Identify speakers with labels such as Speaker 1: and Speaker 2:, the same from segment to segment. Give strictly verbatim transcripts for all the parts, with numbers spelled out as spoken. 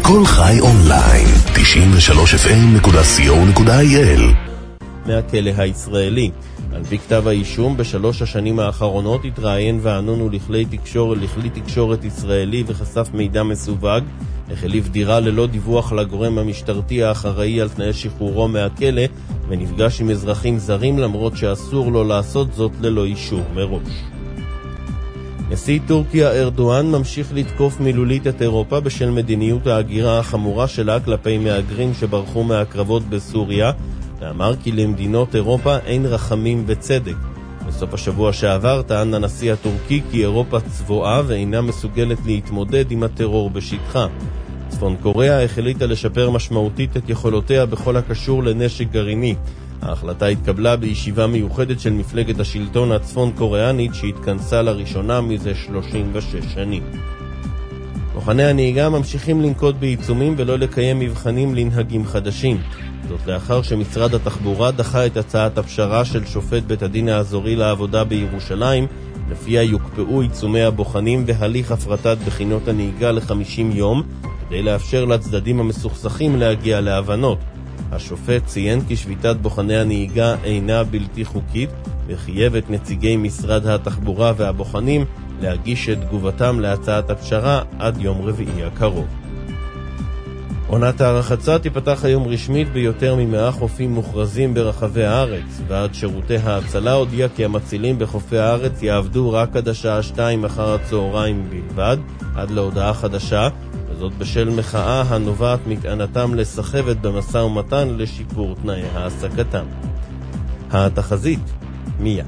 Speaker 1: כל חי אונליין, תשעים ושלוש אף אם נקודה סי או נקודה איי אל.
Speaker 2: מהכלא הישראלי. על פי כתב האישום, בשלוש השנים האחרונות התראיין וענונו לכלי תקשורת, לכלי תקשורת ישראלי וחשף מידע מסווג, החליף דירה ללא דיווח לגורם המשטרתי האחראי על תנאי שחרורו מהכלא, ונפגש עם אזרחים זרים למרות שאסור לו לעשות זאת ללא אישור מראש. נשיא טורקיה ארדואן ממשיך לתקוף מילולית את אירופה בשל מדיניות ההגירה החמורה שלה כלפי מהגרים שברחו מהקרבות בסוריה, ואמר כי למדינות אירופה אין רחמים וצדק. בסוף השבוע שעבר טען הנשיא הטורקי כי אירופה צבועה ואינה מסוגלת להתמודד עם הטרור בשטחה. צפון קוריאה החליטה לשפר משמעותית את יכולותיה בכל הקשור לנשק גרעיני. ההחלטה התקבלה בישיבה מיוחדת של מפלגת השלטון הצפון קוריאנית שהתכנסה לראשונה מזה שלושים ושש שנים. בוחני הנהיגה ממשיכים לנקוט בעיצומים ולא לקיים מבחנים לנהגים חדשים. זאת לאחר שמשרד התחבורה דחה את הצעת הפשרה של שופט בית הדין האזורי לעבודה בירושלים, לפיה יוקפאו עיצומי הבוחנים והליך הפרטת בחינות הנהיגה ל-חמישים יום, כדי לאפשר לצדדים המסוכסכים להגיע להבנות. השופט ציין כי שביתת בוחני הנהיגה אינה בלתי חוקית, וחייב את נציגי משרד התחבורה והבוחנים להגיש את תגובתם להצעת הפשרה עד יום רביעי הקרוב. עונת הרחצה תיפתח היום רשמית ביותר ממאה חופים מוכרזים ברחבי הארץ, ועד שירותי ההצלה הודיע כי המצילים בחופי הארץ יעבדו רק עד השעה שתיים אחר הצהריים בלבד, עד להודעה חדשה, וזאת בשל מחאה הנובעת מטענתם לסחבת במשא ומתן לשיפור תנאי העסקתם. התחזית מיד.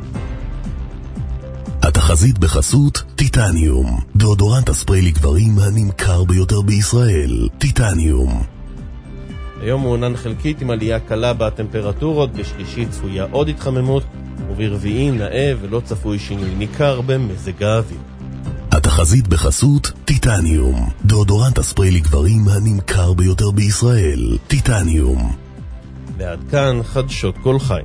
Speaker 1: התחזית בחסות טיטניום, דאודורנט הספרי לגברים הנמכר ביותר בישראל. טיטניום.
Speaker 2: היום מעונן חלקית עם עלייה קלה בטמפרטורות, בשלישי צפויה עוד התחממות, וברביעי נאה ולא צפוי שינוי ניכר במזג האוויר.
Speaker 1: התחזית בחסות טיטניום, דאודורנט הספרי לגברים הנמכר ביותר בישראל. טיטניום.
Speaker 2: ועד כאן חדשות כל חי.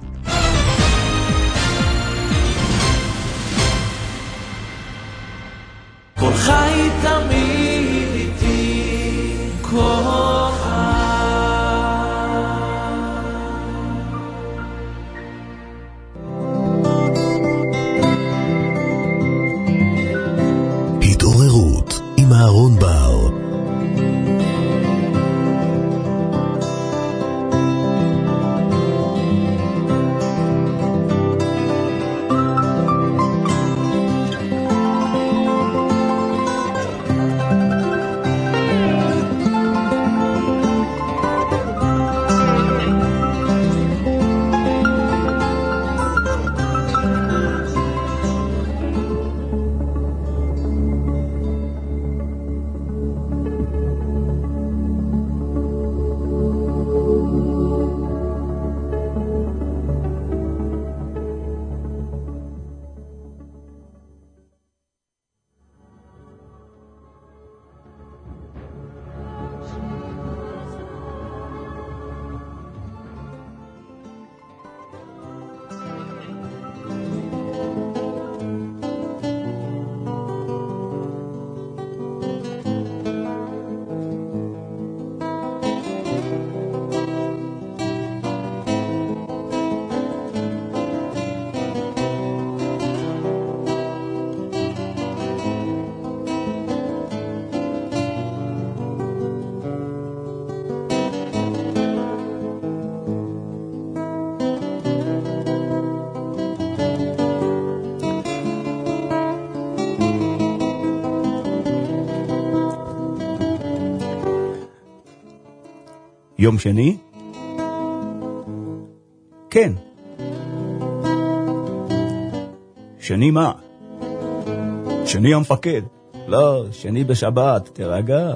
Speaker 3: כל חי תמיד איתי, כל חי.
Speaker 1: התעוררות עם אהרון בר.
Speaker 4: יום שני? כן. שני מה? שני המפקד. לא, שני בשבת, תרגע.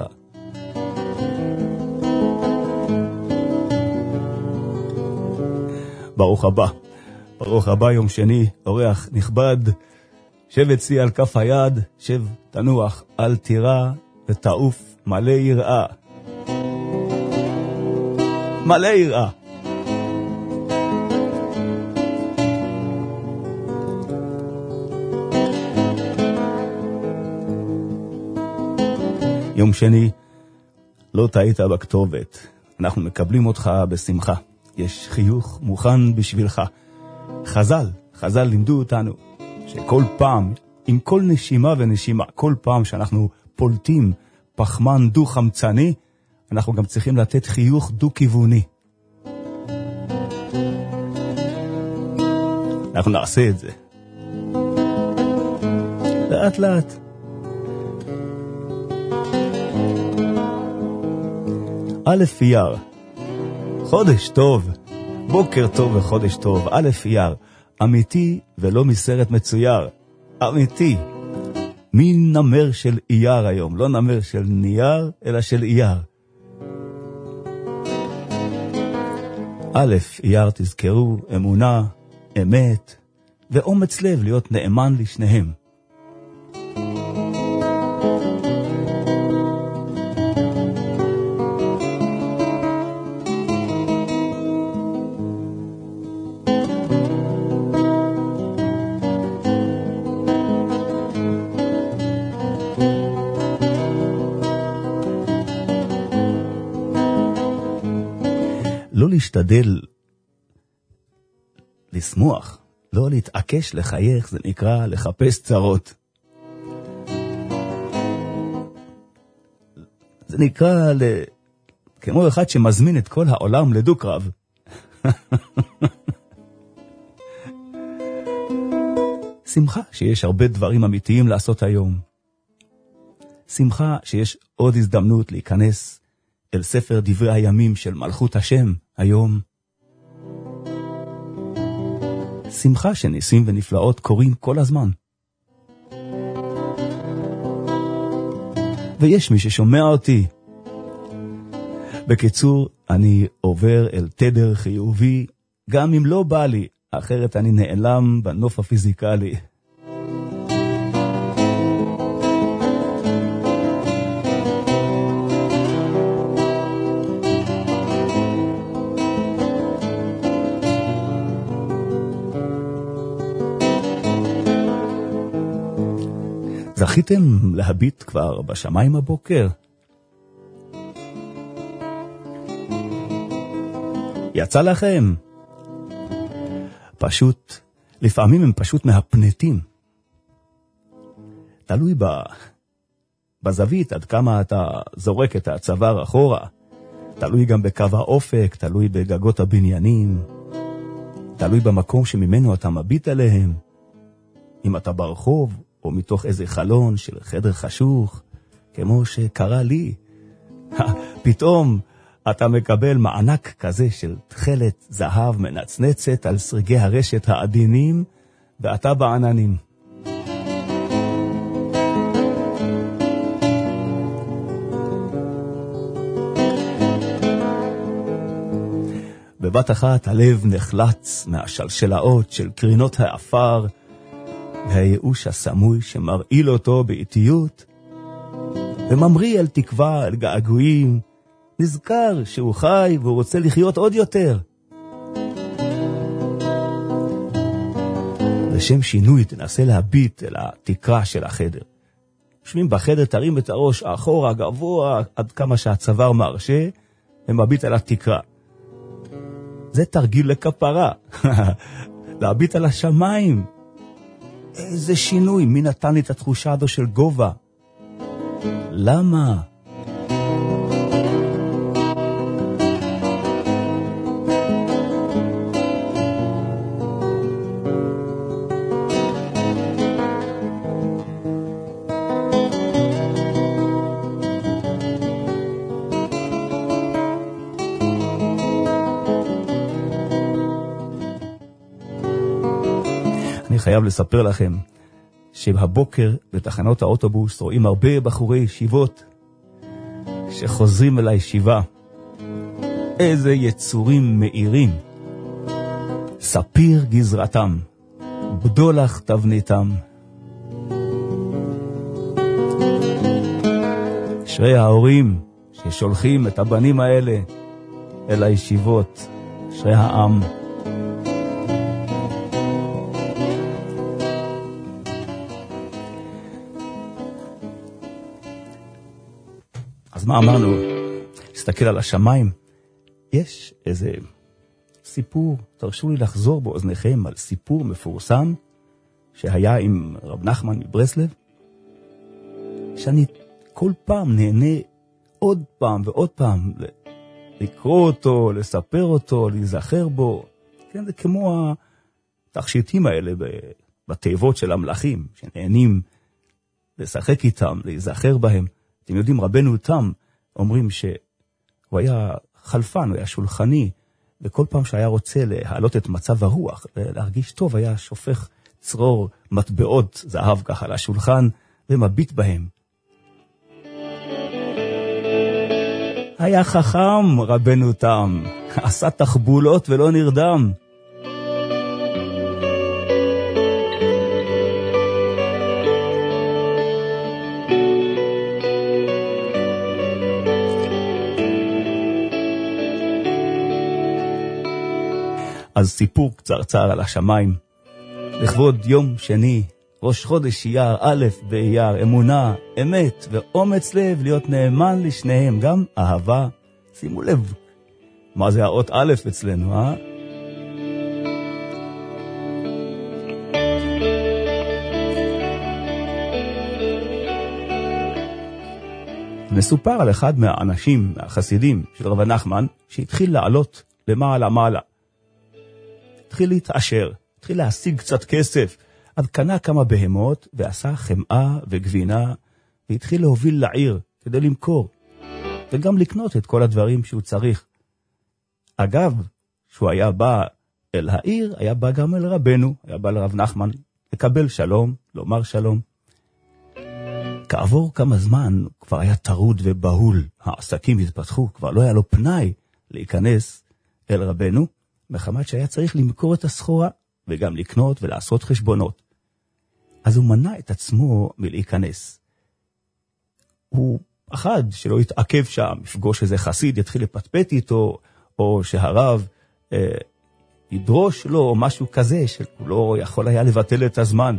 Speaker 4: ברוך הבא. ברוך הבא יום שני, אורח נכבד. שב אצלי על כף היד, שב תנוח, אל תירא ותעוף מלא יראה. מלא יראה. יום שני, לא טעית בכתובת. אנחנו מקבלים אותך בשמחה. יש חיוך מוכן בשבילך. חז"ל, חז"ל לימדו אותנו שכל פעם, עם כל נשימה ונשימה, כל פעם שאנחנו פולטים פחמן דו-חמצני, אנחנו גם צריכים לתת חיוך דו-כיווני. אנחנו נעשה את זה. לאט לאט. א' אייר. חודש טוב. בוקר טוב וחודש טוב. א' אייר. אמיתי ולא מסרט מצויר. אמיתי. מי נמר של אייר היום? לא נמר של נייר, אלא של אייר. א' אייר, תזכרו, אמונה, אמת, ואומץ לב להיות נאמן לשניהם. לא להשתדל לשמוח, לא להתעקש לחייך, זה נקרא לחפש צרות. זה נקרא ל... כמו אחד שמזמין את כל העולם לדו-קרב. שמחה שיש הרבה דברים אמיתיים לעשות היום. שמחה שיש עוד הזדמנות להיכנס אל ספר דברי הימים של מלכות השם היום. שמחה שניסים ונפלאות קורים כל הזמן. ויש מי ששומע אותי. בקיצור, אני עובר אל תדר חיובי, גם אם לא בא לי, אחרת אני נעלם בנוף הפיזיקלי. זכיתם להביט כבר בשמיים הבוקר? יצא לכם? פשוט, לפעמים הם פשוט מהפנטים. תלוי ב... בזווית עד כמה אתה זורק את הצוואר אחורה. תלוי גם בקו האופק, תלוי בגגות הבניינים. תלוי במקום שממנו אתה מביט עליהם. אם אתה ברחוב, או מתוך איזה חלון של חדר חשוך, כמו שקרה לי. פתאום אתה מקבל מענק כזה של תחלת זהב מנצנצת על סרגי הרשת העדינים, ואתה בעננים. בבת אחת הלב נחלץ מהשלשלאות של קרינות האפר, והייאוש הסמוי שמרעיל אותו באיטיות, וממריא על תקווה, על געגועים, נזכר שהוא חי והוא רוצה לחיות עוד יותר. לשם שינוי תנסה להביט אל התקרה של החדר. יושבים בחדר, תרים את הראש אחורה גבוה עד כמה שהצוואר מרשה, ומביט על התקרה. זה תרגיל לכפרה. להביט על השמיים. איזה שינוי, מי נתן לי את התחושה הזו של גובה? למה? אני חייב לספר לכם שבבוקר בתחנות האוטובוס רואים הרבה בחורי ישיבות שחוזרים אל הישיבה. איזה יצורים מאירים. ספיר גזרתם, בדולח תבניתם. אשרי ההורים ששולחים את הבנים האלה אל הישיבות. אשרי העם. אז מה אמרנו? להסתכל על השמיים. יש איזה סיפור, תרשו לי לחזור באוזניכם על סיפור מפורסם שהיה עם רב נחמן מברסלב, שאני כל פעם נהנה עוד פעם ועוד פעם לקרוא אותו, לספר אותו, להיזכר בו. כן, זה כמו התכשיטים האלה בתיבות של המלאכים, שנהנים לשחק איתם, להיזכר בהם. אתם יודעים, רבנו תם אומרים שהוא היה חלפן, הוא היה שולחני, וכל פעם שהיה רוצה להעלות את מצב הרוח, להרגיש טוב, היה שופך צרור מטבעות זהב ככה על השולחן, ומביט בהם. היה חכם רבנו תם, עשה תחבולות ולא נרדם. אז סיפור קצרצר על השמיים. לכבוד יום שני, ראש חודש אייר, א' באייר, אמונה, אמת ואומץ לב להיות נאמן לשניהם, גם אהבה. שימו לב, מה זה האות א' אצלנו, אה? מסופר על אחד מהאנשים, מהחסידים של רב נחמן, שהתחיל לעלות למעלה מעלה. התחיל להתעשר, התחיל להשיג קצת כסף, אז קנה כמה בהמות ועשה חמאה וגבינה, והתחיל להוביל לעיר כדי למכור, וגם לקנות את כל הדברים שהוא צריך. אגב, שהוא היה בא אל העיר, היה בא גם אל רבנו, היה בא לרב נחמן, לקבל שלום, לומר שלום. כעבור כמה זמן כבר היה טרוד ובהול, העסקים התפתחו, כבר לא היה לו פנאי להיכנס אל רבנו, מחמת שהיה צריך למכור את הסחורה, וגם לקנות ולעשות חשבונות. אז הוא מנע את עצמו מלהיכנס. הוא אחד שלא יתעכב שם, יפגוש איזה חסיד, יתחיל לפטפט איתו, או שהרב אה, ידרוש לו, או משהו כזה, שהוא לא יכול היה לבטל את הזמן.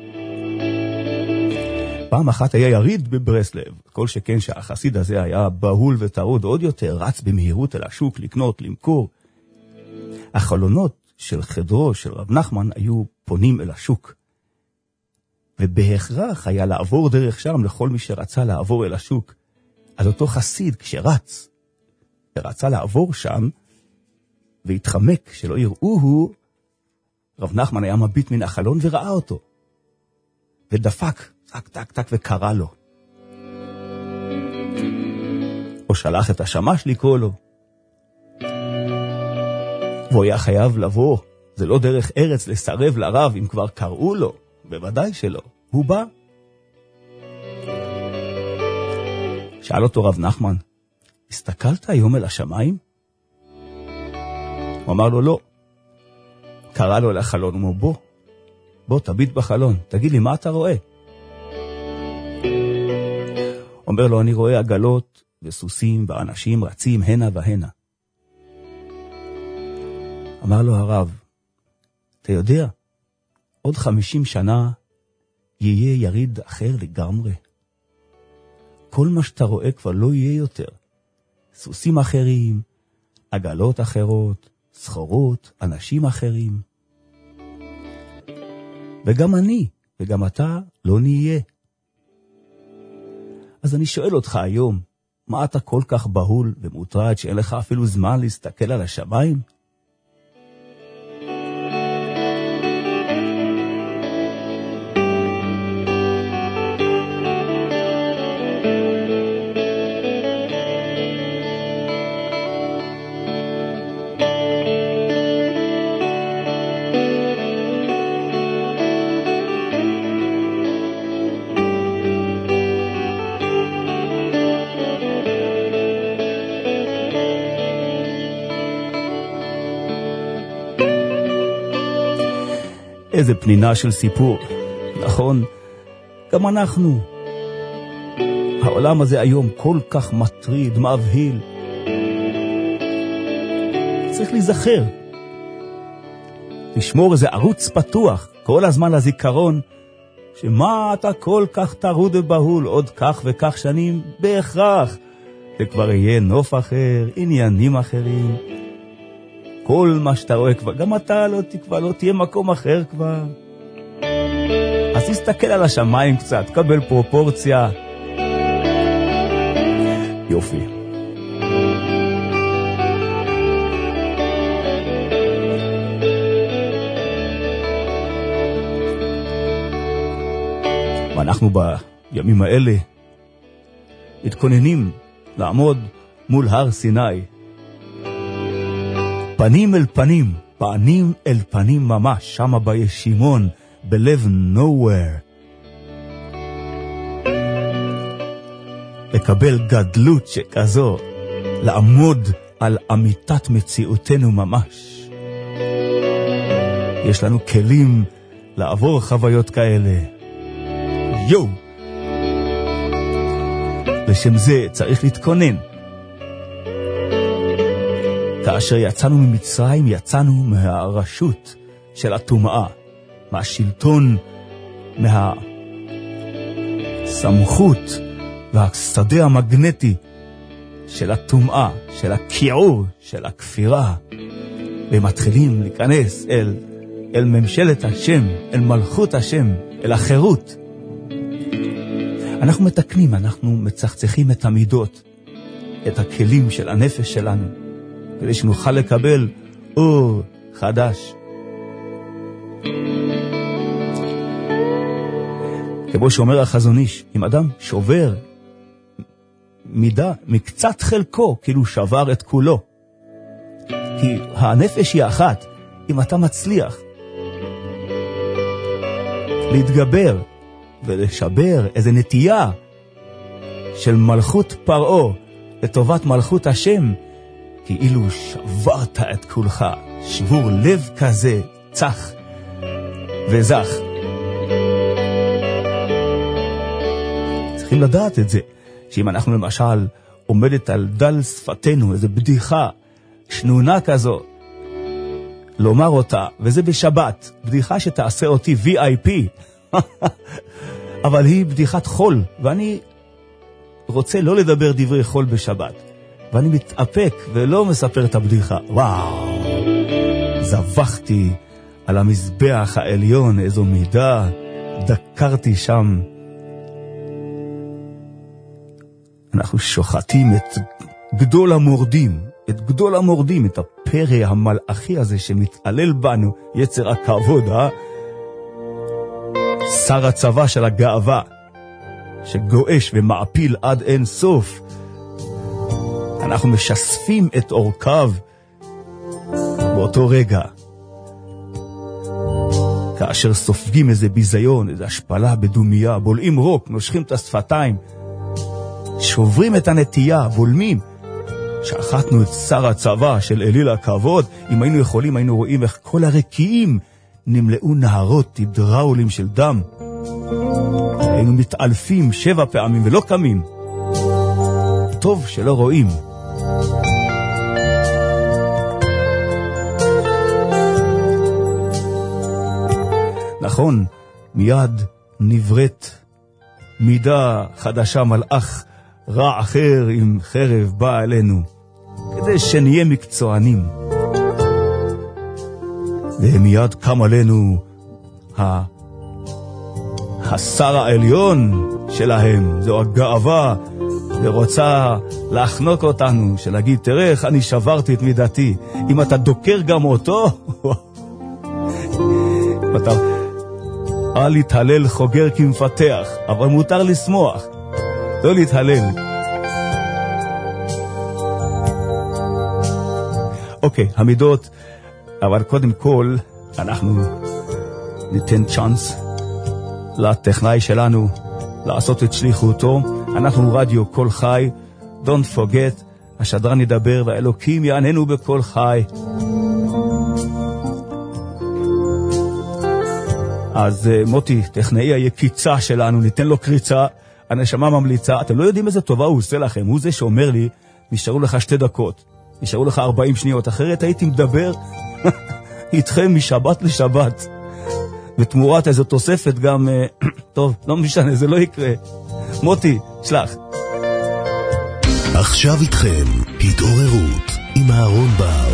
Speaker 4: פעם אחת היה יריד בברסלב, כל שכן שהחסיד הזה היה בהול וטרוד עוד יותר, רץ במהירות אל השוק לקנות, למכור. החלונות של חדרו של רב נחמן היו פונים אל השוק, ובהכרח היה לעבור דרך שם לכל מי שרצה לעבור אל השוק. אז אותו חסיד כשרץ, ורצה לעבור שם, והתחמק שלא יראוהו, רב נחמן היה מביט מן החלון וראה אותו, ודפק, טק טק טק וקרא לו, או שלח את השמש לקרוא לו. והוא היה חייב לבוא, זה לא דרך ארץ לסרב לרב אם כבר קראו לו, בוודאי שלא, הוא בא. שאל אותו רב נחמן, הסתכלת היום אל השמיים? הוא אמר לו לא. קרא לו לחלון, הוא אומר בוא, בוא תביט בחלון, תגיד לי מה אתה רואה? אומר לו אני רואה עגלות וסוסים ואנשים רצים הנה והנה. אמר לו הרב, אתה יודע, עוד חמישים שנה יהיה יריד אחר לגמרי. כל מה שאתה רואה כבר לא יהיה יותר. סוסים אחרים, עגלות אחרות, סחורות, אנשים אחרים. וגם אני, וגם אתה, לא נהיה. אז אני שואל אותך היום, מה אתה כל כך בהול ומוטרד שאין לך אפילו זמן להסתכל על השמיים? איזה פנינה של סיפור, נכון? גם אנחנו. העולם הזה היום כל כך מטריד, מבהיל. צריך להיזכר. לשמור איזה ערוץ פתוח, כל הזמן לזיכרון, שמה אתה כל כך טרוד ובהול, עוד כך וכך שנים בהכרח. זה כבר יהיה נוף אחר, עניינים אחרים. כל מה שאתה רואה כבר, גם אתה לא תקווה, לא תהיה מקום אחר כבר. אז תסתכל על השמיים קצת, קבל פרופורציה. יופי. ואנחנו בימים האלה מתכוננים לעמוד מול הר סיני. פנים אל פנים, פנים אל פנים ממש, שמה בישימון, בלב nowhere. לקבל גדלות שכזו, לעמוד על אמיתת מציאותנו ממש. יש לנו כלים לעבור חוויות כאלה. יו! לשם זה צריך להתכונן. כאשר יצאנו ממצרים, יצאנו מהרשות של הטומאה, מהשלטון, מהסמכות והשדה המגנטי של הטומאה, של הכיעור, של הכפירה. ומתחילים להיכנס אל, אל ממשלת השם, אל מלכות השם, אל החירות. אנחנו מתקנים, אנחנו מצחצחים את המידות, את הכלים של הנפש שלנו, כדי שנוכל לקבל אור חדש. כמו שאומר החזון איש, אם אדם שובר מידה מקצת חלקו, כאילו שבר את כולו. כי הנפש היא אחת. אם אתה מצליח להתגבר ולשבר איזו נטייה של מלכות פרעה לטובת מלכות השם, כאילו שברת את כולך, שבור לב כזה צח וזך. צריכים לדעת את זה, שאם אנחנו למשל עומדת על דל שפתנו איזו בדיחה שנונה כזו, לומר אותה, וזה בשבת, בדיחה שתעשה אותי וי איי פי, אבל היא בדיחת חול, ואני רוצה לא לדבר דברי חול בשבת, ואני מתאפק ולא מספר את הבדיחה. וואו, זבחתי על המזבח העליון איזו מידה, דקרתי שם. אנחנו שוחטים את גדול המורדים, את גדול המורדים, את הפרא המלאכי הזה שמתעלל בנו, יצר הכבוד, אה? שר הצבא של הגאווה, שגואש ומעפיל עד אין סוף. אנחנו משספים את אורקיו באותו רגע, כאשר סופגים איזה ביזיון, איזה השפלה בדומיה, בולעים רוק, נושכים את השפתיים, שוברים את הנטייה, בולמים. שחטנו את שר הצבא של אליל הכבוד. אם היינו יכולים, היינו רואים איך כל הרקיעים נמלאו נהרות הידראולים של דם. היינו מתעלפים שבע פעמים ולא קמים. טוב שלא רואים. נכון, מיד נבראת מידה חדשה, מלאך רע אחר עם חרב בא עלינו, כדי שנהיה מקצוענים. ומיד קם עלינו ה... השר העליון שלהם, זו הגאווה, ורוצה להחנוק אותנו, שלהגיד, תראה איך אני שברתי את מידתי. אם אתה דוקר גם אותו, אתה... אל להתהלל חוגר כמפתח, אבל מותר לשמוח, לא להתהלל. אוקיי, המידות, אבל קודם כל אנחנו ניתן צ'אנס לטכנאי שלנו לעשות את שליחותו. אנחנו רדיו קול חי, don't forget, השדרן ידבר והאלוקים יעננו בקול חי. אז מוטי, טכנאי היקיצה שלנו, ניתן לו קריצה, הנשמה ממליצה. אתם לא יודעים איזה טובה הוא עושה לכם, הוא זה שאומר לי, נשארו לך שתי דקות, נשארו לך ארבעים שניות, אחרת הייתי מדבר איתכם משבת לשבת, ותמורת איזו תוספת גם, טוב, לא משנה, זה לא יקרה. מוטי, שלח.
Speaker 1: עכשיו איתכם, התעוררות עם אהרון בר.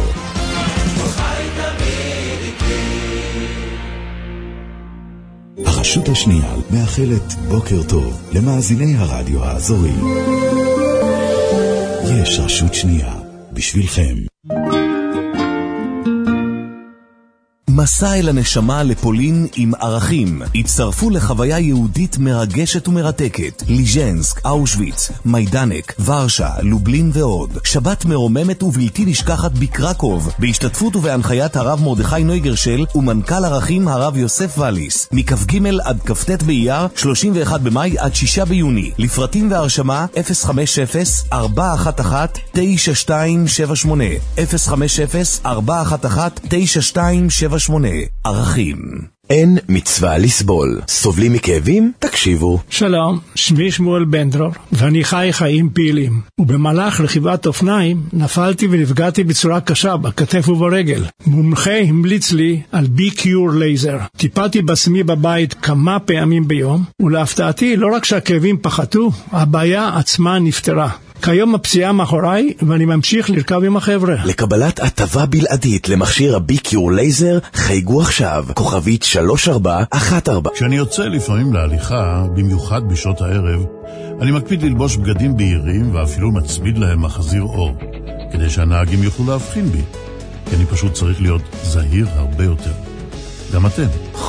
Speaker 1: הרשות השנייה מאחלת בוקר טוב למאזיני הרדיו האזורי. יש רשות שנייה בשבילכם. מסע אל הנשמה לפולין עם ערכים. הצטרפו לחוויה יהודית מרגשת ומרתקת. ליז'נסק, אושוויץ, מיידנק, ורשה, לובלין ועוד. שבת מרוממת ובלתי נשכחת בקרקוב, בהשתתפות ובהנחיית הרב מרדכי נויגרשל ומנכ"ל ערכים הרב יוסף ואליס. מכ"ג עד כ"ט באייר, שלושים ואחד במאי עד שישה ביוני. לפרטים והרשמה אפס חמש אפס ארבע אחת אחת תשע שתיים שבע שמונה אפס חמש אפס ארבע אחת אחת תשע שתיים שבע שמונה. ערכים.
Speaker 5: אין מצווה לסבול. סובלים מכאבים? תקשיבו.
Speaker 6: שלום, שמי שמואל בנדרור, ואני חי חיים פעילים. ובמהלך רכיבת אופניים נפלתי ונפגעתי בצורה קשה בכתף וברגל. מומחה המליץ לי על בי-קיור לייזר. טיפלתי בעצמי בבית כמה פעמים ביום, ולהפתעתי לא רק שהכאבים פחתו, הבעיה עצמה נפתרה. כיום הפציעה מאחוריי, ואני ממשיך לרכב עם החבר'ה.
Speaker 5: לקבלת הטבה בלעדית למכשיר הבי-קיור לייזר, חייגו עכשיו, כוכבית שלוש ארבע אחת ארבע.
Speaker 7: כשאני יוצא לפעמים להליכה, במיוחד בשעות הערב, אני מקפיד ללבוש בגדים בהירים ואפילו מצמיד להם מחזיר אור, כדי שהנהגים יוכלו להבחין בי, כי אני פשוט צריך להיות זהיר הרבה יותר. גם אתם.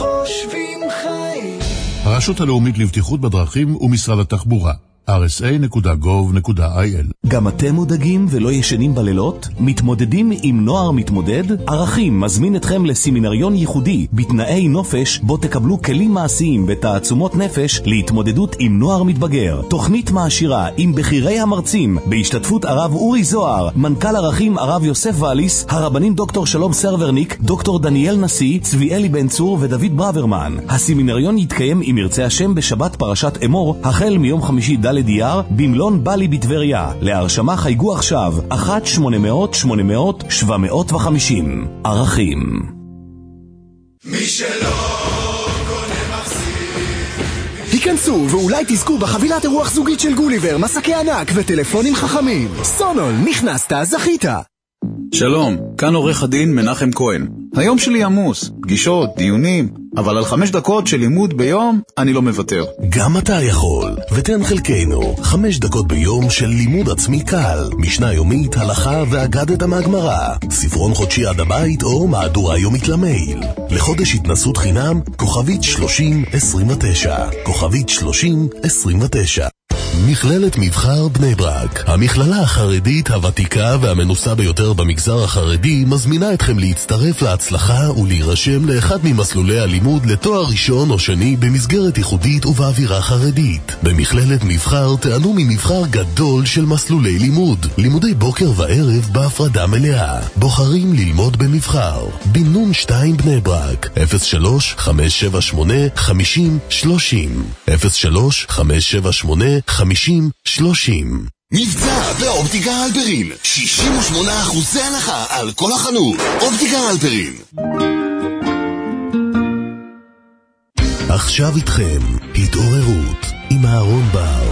Speaker 3: חושבים חיים.
Speaker 7: הרשות הלאומית לבטיחות בדרכים ומשרד התחבורה. אר אס איי נקודה גוב נקודה איי אל.
Speaker 5: גם אתם מודאגים ולא ישנים בלילות? מתמודדים עם נוער מתמודד? ערכים מזמין אתכם לסמינריון ייחודי בתנאי נופש, בו תקבלו כלים מעשיים ותעצומות נפש להתמודדות עם נוער מתבגר. תוכנית מעשירה עם בחירי המרצים, בהשתתפות הרב אורי זוהר, מנכ"ל ערכים הרב יוסף ואליס, הרבנים דוקטור שלום סרברניק, דוקטור דניאל נשיא, צביאלי בן צור ודוד ברוורמן. הסמינריון יתקיים עם ירצה השם בשבת פרשת אמור, החל מיום חמישי ד' אייר במלון בלי בטבריה. להרשמה חייגו עכשיו אחת שמונה מאות שמונה מאות שבע מאות וחמישים. ערכים.
Speaker 1: מי שלא קונה מחזיר.
Speaker 8: היכנסו ואולי תזכו בחבילת אירוח זוגית של גוליבר, מסקי ענק וטלפונים חכמים. סונול, נכנסת, זכית.
Speaker 9: שלום, כאן עורך הדין מנחם כהן. היום שלי עמוס, פגישות, דיונים, אבל על חמש דקות של לימוד ביום אני לא מוותר.
Speaker 1: גם אתה יכול, ותן חלקנו חמש דקות ביום של לימוד עצמי קל, משנה יומית, הלכה ואגדת מהגמרא, ספרון חודשי עד הבית או מהדורה יומית למייל. לחודש התנסות חינם, כוכבית שלושים עשרים ותשע, כוכבית שלושים עשרים ותשע. מכללת מבחר בני ברק, המכללה החרדית הוותיקה והמנוסה ביותר במגזר החרדי, מזמינה אתכם להצטרף להצלחה ולהירשם לאחד ממסלולי הלימוד לתואר ראשון או שני במסגרת ייחודית ובאווירה חרדית. במכללת מבחר תענו ממבחר גדול של מסלולי לימוד, לימודי בוקר וערב בהפרדה מלאה. בוחרים ללמוד במבחר. בנון שתיים בני ברק, אפס שלוש חמש שבע שמונה חמישים שלושים, אפס שלוש חמש שבע שמונה חמישים שלושים. מבצע באופטיקה הלפרין, שישים ושמונה אחוזי הנחה על כל החנות. אופטיקה הלפרין. עכשיו איתכם, התעוררות עם אהרון בר.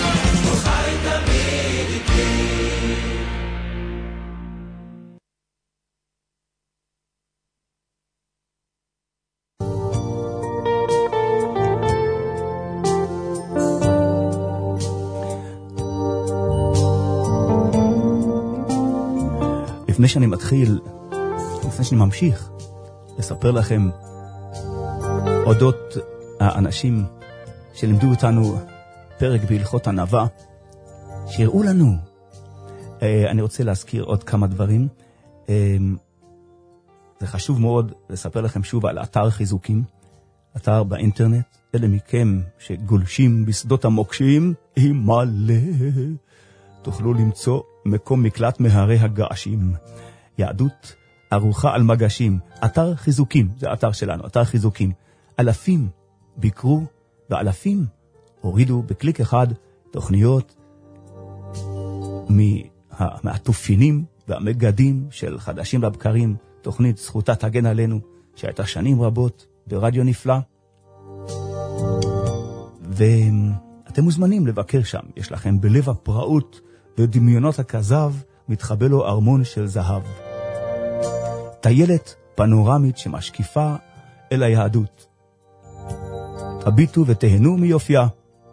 Speaker 4: לפני שאני מתחיל, לפני שאני ממשיך לספר לכם אודות האנשים שלימדו אותנו פרק בהלכות ענווה, שיראו לנו. אני רוצה להזכיר עוד כמה דברים. זה חשוב מאוד לספר לכם שוב על אתר חיזוקים, אתר באינטרנט. אלה מכם שגולשים בשדות המוקשים, מלא, תוכלו למצוא מקום מקלט מהרי הגעשים. יהדות ערוכה על מגשים. אתר חיזוקים, זה אתר שלנו, אתר חיזוקים. אלפים ביקרו ואלפים הורידו בקליק אחד תוכניות מה, מהתופינים והמגדים של חדשים לבקרים, תוכנית זכותה תגן עלינו, שהייתה שנים רבות ברדיו נפלא. ואתם מוזמנים לבקר שם, יש לכם בלב הפראות ודמיונות הכזב מתחבא לו ארמון של זהב. טיילת פנורמית שמשקיפה אל היהדות. הביטו ותהנו מיופייה.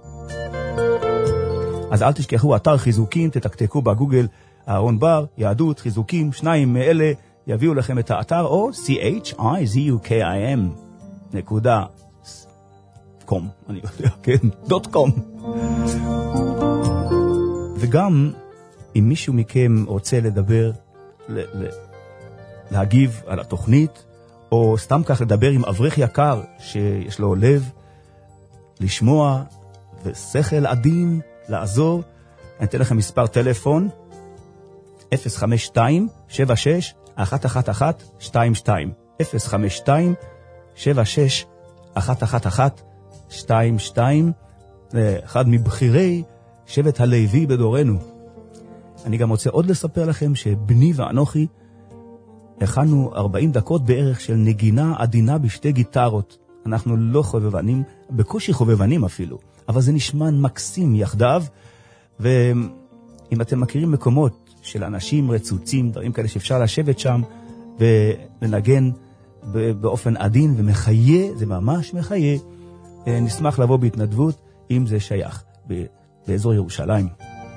Speaker 4: אז אל תשכחו, אתר חיזוקים, תתקתקו בגוגל אהרון בר, יהדות, חיזוקים, שניים מאלה יביאו לכם את האתר, או C-H-I-Z-U-K-I-M נקודה קום, אני יודע, כן, דוט קום. וגם אם מישהו מכם רוצה לדבר, ל- ל- להגיב על התוכנית, או סתם כך לדבר עם אברך יקר שיש לו לב לשמוע ושכל עדין לעזור, אני אתן לכם מספר טלפון אפס חמש שתיים שבע שש אחת אחת אחת שתיים שתיים אפס חמש שתיים שבע שש אחת אחת אחת שתיים שתיים, אחד מבחירי שבט הלוי בדורנו. אני גם רוצה עוד לספר לכם שבני ואנוכי הכנו ארבעים דקות בערך של נגינה עדינה בשתי גיטרות. אנחנו לא חובבנים, בקושי חובבנים אפילו, אבל זה נשמע מקסים יחדיו. ואם אתם מכירים מקומות של אנשים רצוצים, דברים כאלה שאפשר לשבת שם ולנגן באופן עדין ומחיה, זה ממש מחיה, נשמח לבוא בהתנדבות אם זה שייך באזור ירושלים.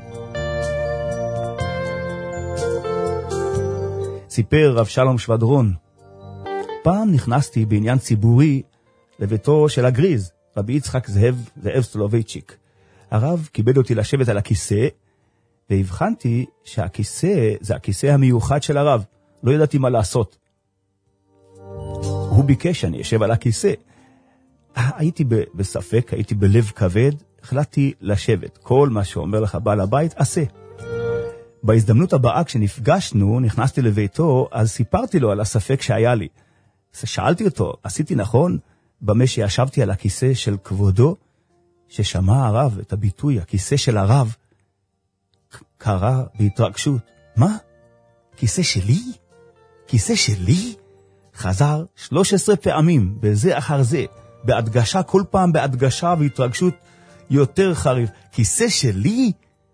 Speaker 4: סיפר רב שלום שבדרון, פעם נכנסתי בעניין ציבורי לביתו של הגריז, רבי יצחק זאב, זאב סולובייצ'יק. הרב קיבל אותי לשבת על הכיסא, והבחנתי שהכיסא זה הכיסא המיוחד של הרב. לא ידעתי מה לעשות. הוא ביקש שאני אשב על הכיסא. הייתי בספק, הייתי בלב כבד, החלטתי לשבת. כל מה שאומר לך בעל הבית, עשה. בהזדמנות הבאה כשנפגשנו, נכנסתי לביתו, אז סיפרתי לו על הספק שהיה לי. שאלתי אותו, עשיתי נכון במה שישבתי על הכיסא של כבודו? ששמע הרב את הביטוי, הכיסא של הרב, קרא בהתרגשות. מה? כיסא שלי? כיסא שלי? חזר שלוש עשרה פעמים, בזה אחר זה, בהדגשה, כל פעם בהדגשה והתרגשות יותר חריף. כיסא שלי?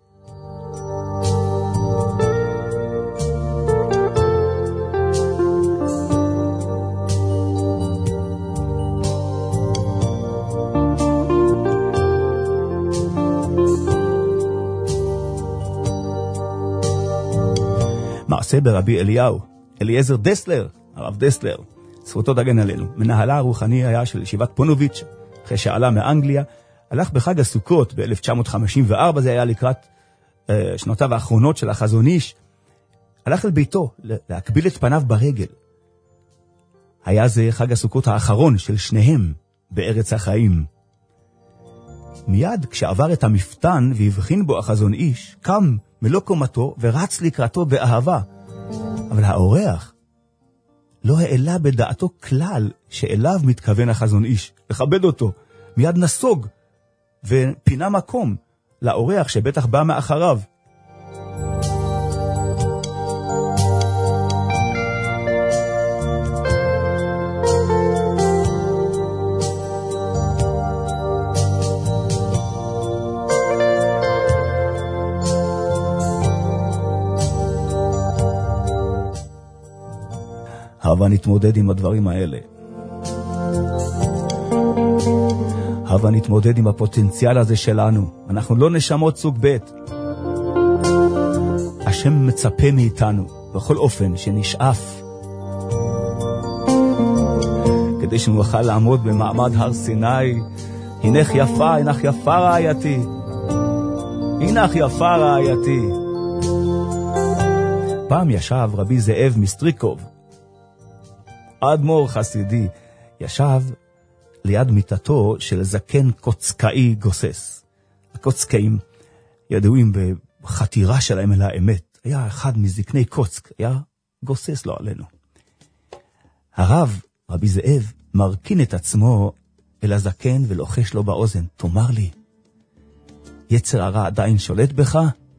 Speaker 4: מעשה ברבי אליהו, אליעזר דסלר, הרב דסלר, זכותו תגן עלינו. מנהלה הרוחני היה של ישיבת פונוביץ', אחרי שעלה מאנגליה, הלך בחג הסוכות ב-אלף תשע מאות חמישים וארבע, זה היה לקראת אה, שנותיו האחרונות של החזון איש, הלך אל ביתו להקביל את פניו ברגל. היה זה חג הסוכות האחרון של שניהם בארץ החיים. מיד כשעבר את המפתן והבחין בו החזון איש, קם מלוא קומתו ורץ לקראתו באהבה. אבל האורח לא העלה בדעתו כלל שאליו מתכוון החזון איש, לכבד אותו. מיד נסוג ופינה מקום לאורח שבטח בא מאחריו. הבה נתמודד עם הדברים האלה. הבה נתמודד עם הפוטנציאל הזה שלנו. אנחנו לא נשמות סוג ב'. השם מצפה מאיתנו, בכל אופן, שנשאף. כדי שנוכל לעמוד במעמד הר סיני. הנך יפה, הנך יפה רעייתי. הנך יפה רעייתי. פעם ישב רבי זאב מסטריקוב, אדמו"ר חסידי, ישב ליד מיטתו של זקן קוצקאי גוסס. הקוצקאים ידועים בחתירה שלהם אל האמת. היה אחד מזקני קוצק, היה גוסס לו עלינו. הרב, רבי זאב, מרכין את עצמו אל הזקן ולוחש לו באוזן, תאמר לי, יצר הרע עדיין שולט בך?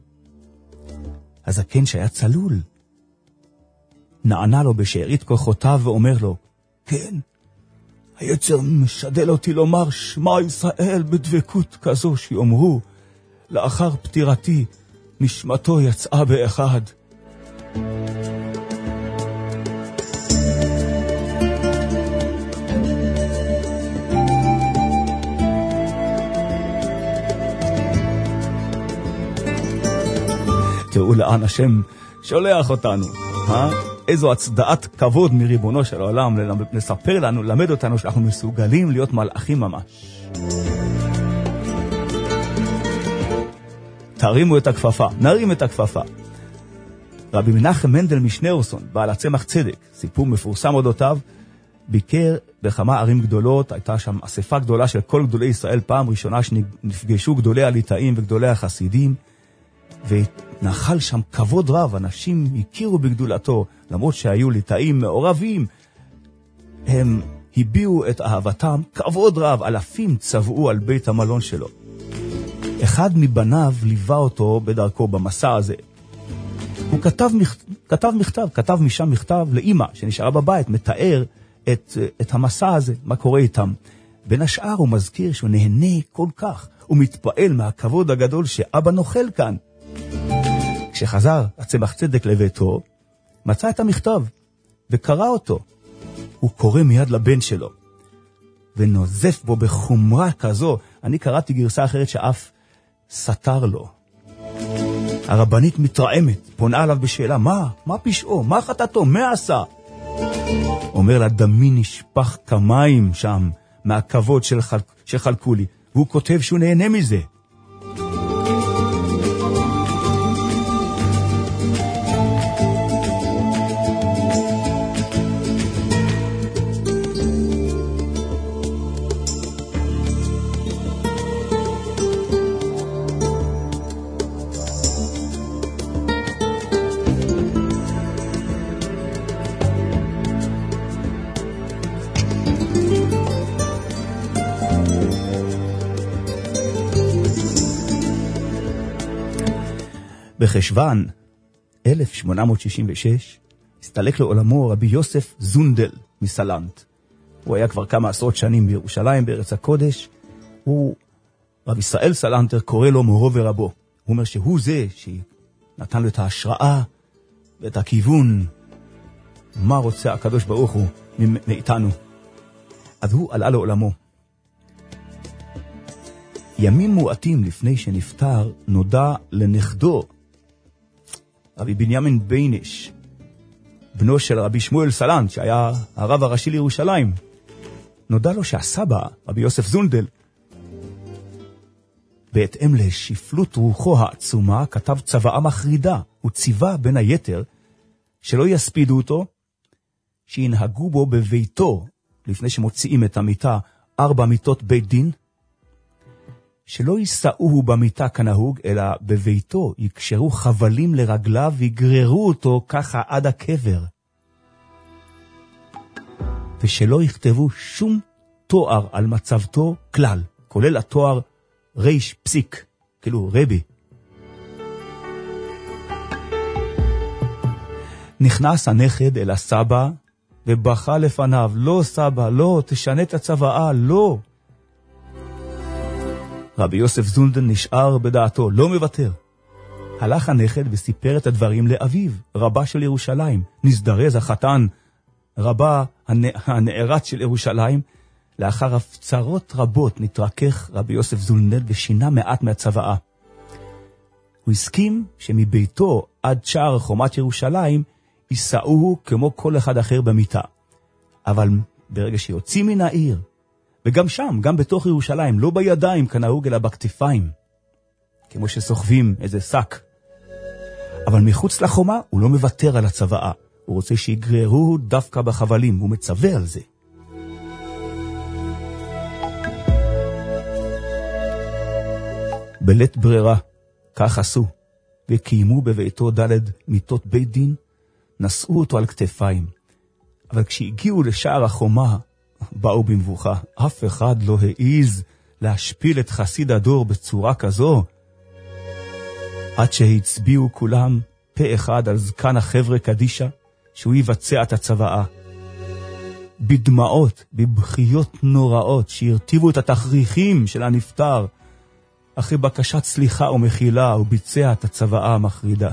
Speaker 4: הזקן שהיה צלול, נענה לו בשארית כוחותיו ואומר לו, כן, היצר משדל אותי לומר שמע ישראל בדבקות כזו שיאמרו, לאחר פטירתי נשמתו יצאה באחד. תראו לאן השם שולח אותנו, אה? איזו הצדעת כבוד מריבונו של העולם לספר לנו, למד אותנו שאנחנו מסוגלים להיות מלאכים ממש. תרימו את הכפפה, נרים את הכפפה. רבי מנחם מנדל משניאורסון, בעל הצמח צדק, סיפור מפורסם אודותיו, ביקר בכמה ערים גדולות, הייתה שם אספה גדולה של כל גדולי ישראל, פעם ראשונה שנפגשו גדולי הליטאים וגדולי החסידים, ונחל שם כבוד רב, אנשים הכירו בגדולתו, למרות שהיו ליטאים מעורבים, הם הביעו את אהבתם, כבוד רב, אלפים צבעו על בית המלון שלו. אחד מבניו ליווה אותו בדרכו במסע הזה. הוא כתב, כתב מכתב, כתב משם מכתב לאמא שנשארה בבית, מתאר את, את המסע הזה, מה קורה איתם. בין השאר הוא מזכיר שהוא נהנה כל כך, הוא מתפעל מהכבוד הגדול שאבא נוכל כאן. כשחזר הצמח צדק לביתו, מצא את המכתב וקרא אותו. הוא קורא מיד לבן שלו ונוזף בו בחומרה כזו. אני קראתי גרסה אחרת שאף סתר לו. הרבנית מתרעמת, פונה עליו בשאלה, מה? מה פשעו? מה חטאתו? מה עשה? אומר לה, דמי נשפך כמים שם מהכבוד שחל... שחלקו לי. והוא כותב שהוא נהנה מזה. בחשוון אלף שמונה מאות שישים ושש הסתלק לעולמו רבי יוסף זונדל מסלנט. הוא היה כבר כמה עשרות שנים בירושלים, בארץ הקודש. הוא, רבי ישראל סלנטר, קורא לו מורו ורבו. הוא אומר שהוא זה שנתן לו את ההשראה ואת הכיוון, מה רוצה הקדוש ברוך הוא מאיתנו. אז הוא עלה לעולמו. ימים מועטים לפני שנפטר נודע לנכדו רבי בנימין בייניש, בנו של רבי שמואל סלנט, שהיה הרב הראשי לירושלים. נודע לו שהסבא, רבי יוסף זונדל, בהתאם לשפלות רוחו העצומה, כתב צוואה מחרידה. הוא ציווה בין היתר שלא יספידו אותו, שינהגו בו בביתו, לפני שמוציאים את המיטה, ארבע מיטות בית דין, שלא יישאוהו במיטה כנהוג, אלא בביתו יקשרו חבלים לרגליו ויגררו אותו ככה עד הקבר. ושלא יכתבו שום תואר על מצבתו כלל, כולל התואר ריש פסיק, כאילו רבי. נכנס הנכד אל הסבא ובכה לפניו, לא סבא, לא, תשנה את הצוואה, לא. רבי יוסף זונדל נשאר בדעתו, לא מוותר. הלך הנכד וסיפר את הדברים לאביו, רבה של ירושלים. נזדרז החתן, רבה הנערץ של ירושלים. לאחר הפצרות רבות נתרכך רבי יוסף זונדל ושינה מעט מהצוואה. הוא הסכים שמביתו עד שער חומת ירושלים יישאוהו כמו כל אחד אחר במיטה. אבל ברגע שיוצאים מן העיר, וגם שם, גם בתוך ירושלים, לא בידיים כנהוג אלא בכתפיים, כמו שסוחבים איזה שק. אבל מחוץ לחומה הוא לא מוותר על הצוואה. הוא רוצה שיגררו דווקא בחבלים, הוא מצווה על זה. בלית ברירה, כך עשו, וקיימו בביתו דלת מיטות בית דין, נשאו אותו על כתפיים. אבל כשהגיעו לשער החומה, באו במבוכה. אף אחד לא העיז להשפיל את חסיד הדור בצורה כזו, עד שהצביעו כולם פה אחד על זקן החבר'ה קדישה, שהוא יבצע את הצוואה. בדמעות, בבכיות נוראות, שהרטיבו את התכריכים של הנפטר, אחרי בקשת סליחה ומחילה הוא ביצע את הצוואה המחרידה.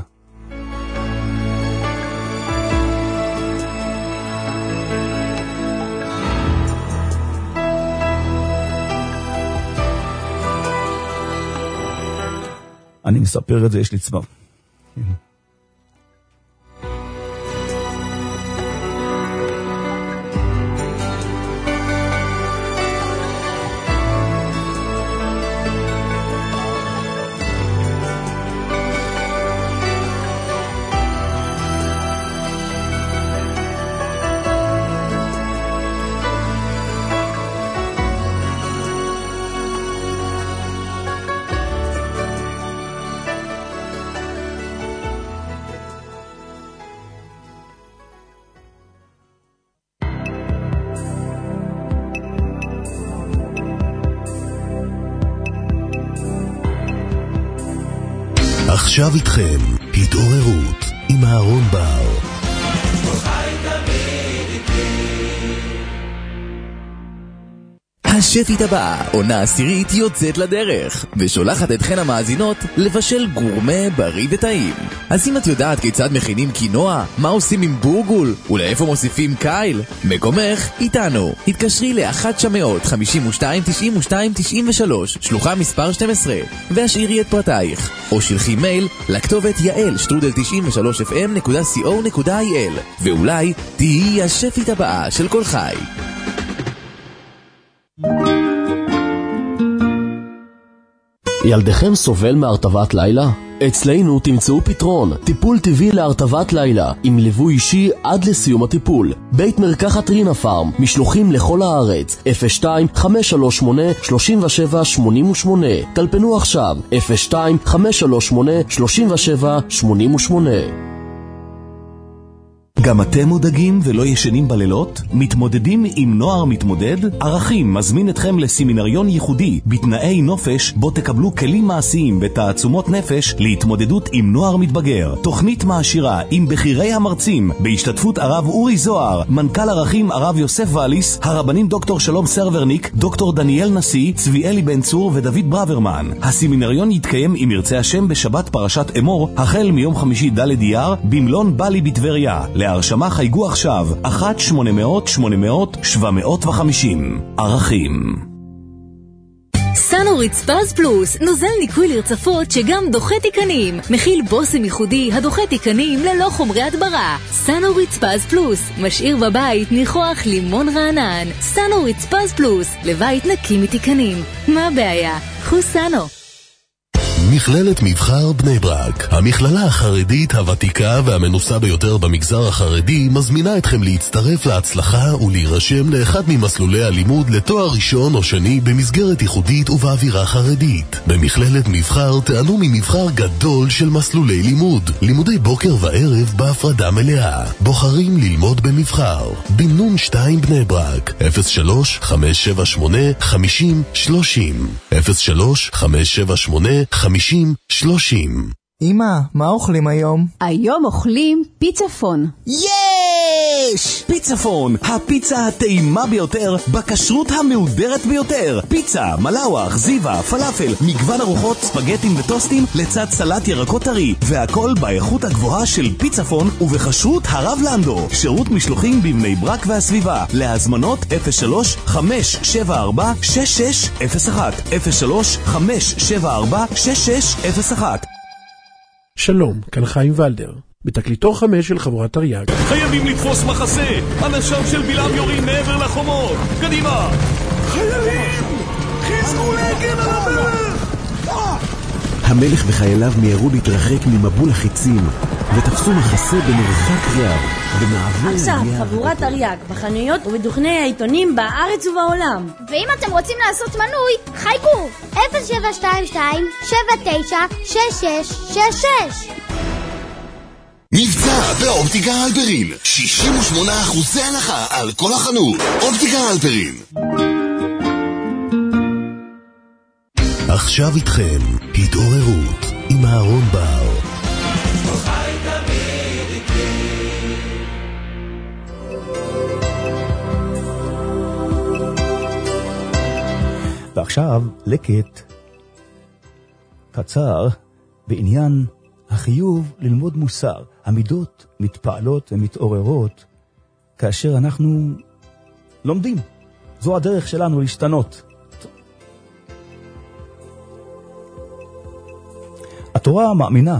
Speaker 4: אני מספר את זה, יש לי צמר.
Speaker 1: עכשיו איתכם, התעוררות עם אהרון בר.
Speaker 10: השפית הבאה, עונה עשירית יוצאת לדרך, ושולחת אתכן המאזינות לבשל גורמה בריא וטעים. אז אם את יודעת כיצד מכינים קינוע, מה עושים עם בורגול, ולאיפה מוסיפים קייל, מקומך איתנו. התקשרי ל-אחת תשע חמש שתיים תשעים ושתיים תשעים ושלוש, שלוחה מספר שתים עשרה, והשאירי את פרטייך, או שלחי מייל לכתובת יעל שטרודל תשעים ושלוש אף אם נקודה סי או נקודה איי אל, ואולי תהיי השפית הבאה של כל חי.
Speaker 11: ילדכם סובל מהרטבת לילה? אצלנו תמצאו פתרון, טיפול טבעי להרטבת לילה, עם ליווי אישי עד לסיום הטיפול. בית מרקחת רינה פארם, משלוחים לכל הארץ, אפס שתיים חמש שלוש שמונה שלושים ושבע שמונים ושמונה. טלפנו עכשיו, אפס שתיים חמש שלוש שמונה שלושים ושבע שמונים ושמונה.
Speaker 5: גם אתם מודאגים ולא ישנים בלילות? מתמודדים עם נוער מתמודד? ערכים מזמין אתכם לסמינריון ייחודי בתנאי נופש, בו תקבלו כלים מעשיים ותעצומות נפש להתמודדות עם נוער מתבגר. תוכנית מעשירה עם בחירי המרצים, בהשתתפות הרב אורי זוהר, מנכ"ל ערכים הרב יוסף ואליס, הרבנים דוקטור שלום סרברניק, דוקטור דניאל נשיא, צביאלי בן צור ודוד ברוורמן. הסמינריון יתקיים עם ירצה השם בשבת פרשת אמור, החל מיום חמישי ד' אייר במלון בלי בטבריה. להרשמה חייגו עכשיו אחת שמונה מאות שמונה מאות שבע מאות וחמישים. ערכים.
Speaker 12: סנוריץ פז פלוס, נוזל ניקוי לרצפות שגם דוחה תיקנים. מכיל בוסם ייחודי הדוחה תיקנים ללא חומרי הדברה. סנוריץ פז פלוס, משאיר בבית ניחוח לימון רענן. סנוריץ פז פלוס, לבית נקי מתיקנים. מה הבעיה? חוס סנו.
Speaker 1: מכללת מבחר בני ברק, המכללה החרדית הוותיקה והמנוסה ביותר במגזר החרדי, מזמינה אתכם להצטרף להצלחה ולהירשם לאחד ממסלולי הלימוד לתואר ראשון או שני במסגרת ייחודית ובאווירה חרדית. במכללת מבחר תענו ממבחר גדול של מסלולי לימוד, לימודי בוקר וערב בהפרדה מלאה. בוחרים ללמוד במבחר. בנון שתיים בני ברק, אפס שלוש חמש שבע שמונה חמישים שלושים, אפס שלוש חמש שבע שמונה חמישים שלושים.
Speaker 13: אמא, מה אוכלים היום?
Speaker 14: היום אוכלים פיצפון.
Speaker 5: יש! פיצפון, הפיצה הטעימה ביותר בכשרות המהודרת ביותר. פיצה, מלאווח, זיווה, פלאפל, מגוון ארוחות, ספגטים וטוסטים לצד סלט ירקות טרי, והכל באיכות הגבוהה של פיצפון ובכשרות הרב לנדו. שירות משלוחים בבני ברק והסביבה. להזמנות אפס שלוש חמש שבע ארבע שש שש אפס אחת, אפס שלוש חמש שבע ארבע שש שש אפס אחת.
Speaker 15: שלום, כאן חיים ולדר, בתקליטור חמש של חבורת תרי"ג.
Speaker 16: חייבים לתפוס מחסה! אנשיו של בלעם יורים מעבר לחומות! קדימה! חיילים! חיזקו להגן על המלך!
Speaker 17: המלך וחייליו מיהרו להתרחק ממבול החיצים ותפסו מחסה במרחק רב במעבר
Speaker 18: עכשיו חבורת תרי"ג בחנויות ובדוכני העיתונים בארץ ובעולם.
Speaker 19: ואם אתם רוצים לעשות מנוי, חייגו אפס שבע שתיים שתיים שבע תשע שש שש שש שש.
Speaker 1: מבצע באופטיקה הלפרין, שישים ושמונה אחוז הנחה על כל החנות. אופטיקה הלפרין. עכשיו איתכם, התעוררות עם אהרון בר.
Speaker 4: ועכשיו לקט קצר בעניין החיוב ללמוד מוסר. המידות מתפעלות ומתעוררות כאשר אנחנו לומדים. זו הדרך שלנו להשתנות. התורה מאמינה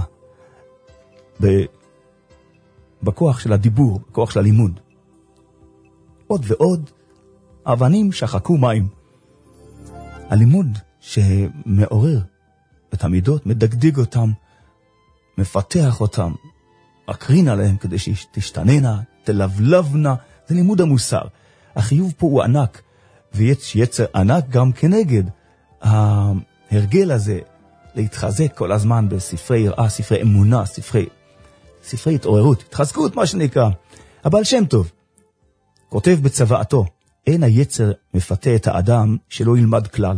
Speaker 4: בכוח של הדיבור, בכוח של הלימוד. עוד ועוד אבנים שחקו מים. הלימוד שמעורר את המידות, מדגדג אותם, מפתח אותם, מקרין עליהם כדי שתשתננה, תלבלבנה, זה לימוד המוסר. החיוב פה הוא ענק, ויש יצר ענק גם כנגד ההרגל הזה, להתחזק כל הזמן בספרי יראה, ספרי אמונה, ספרי, ספרי התעוררות, התחזקות מה שנקרא. הבעל שם טוב כותב בצוואתו, אין היצר מפתה את האדם שלא ילמד כלל,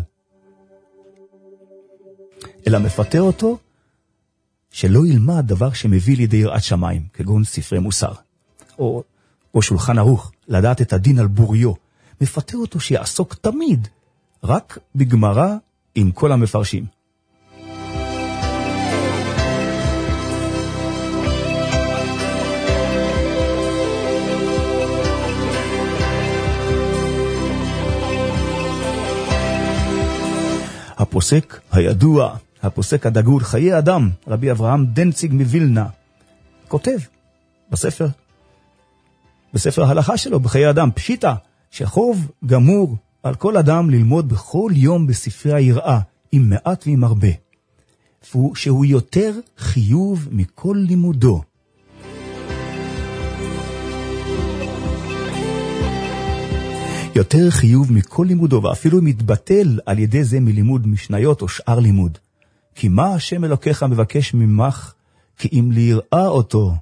Speaker 4: אלא מפתה אותו שלא ילמד דבר שמביא לידי יראת שמיים, כגון ספרי מוסר, או, או שולחן ערוך, לדעת את הדין על בוריו. מפתה אותו שיעסוק תמיד רק בגמרא עם כל המפרשים. הפוסק הידוע, הפוסק הדגול חיי אדם, רבי אברהם דנציג מווילנה, כותב בספר, בספר ההלכה שלו, בחיי אדם, פשיטה, שחוב גמור על כל אדם ללמוד בכל יום בספרי היראה, עם מעט ועם הרבה, שהוא יותר חיוב מכל לימודו. יותר חיוב מכל לימודו, ואפילו מתבטל על ידי זה מלימוד משניות או שאר לימוד. כי מה השם אלוקיך מבקש ממך, כי אם ליראה אותו.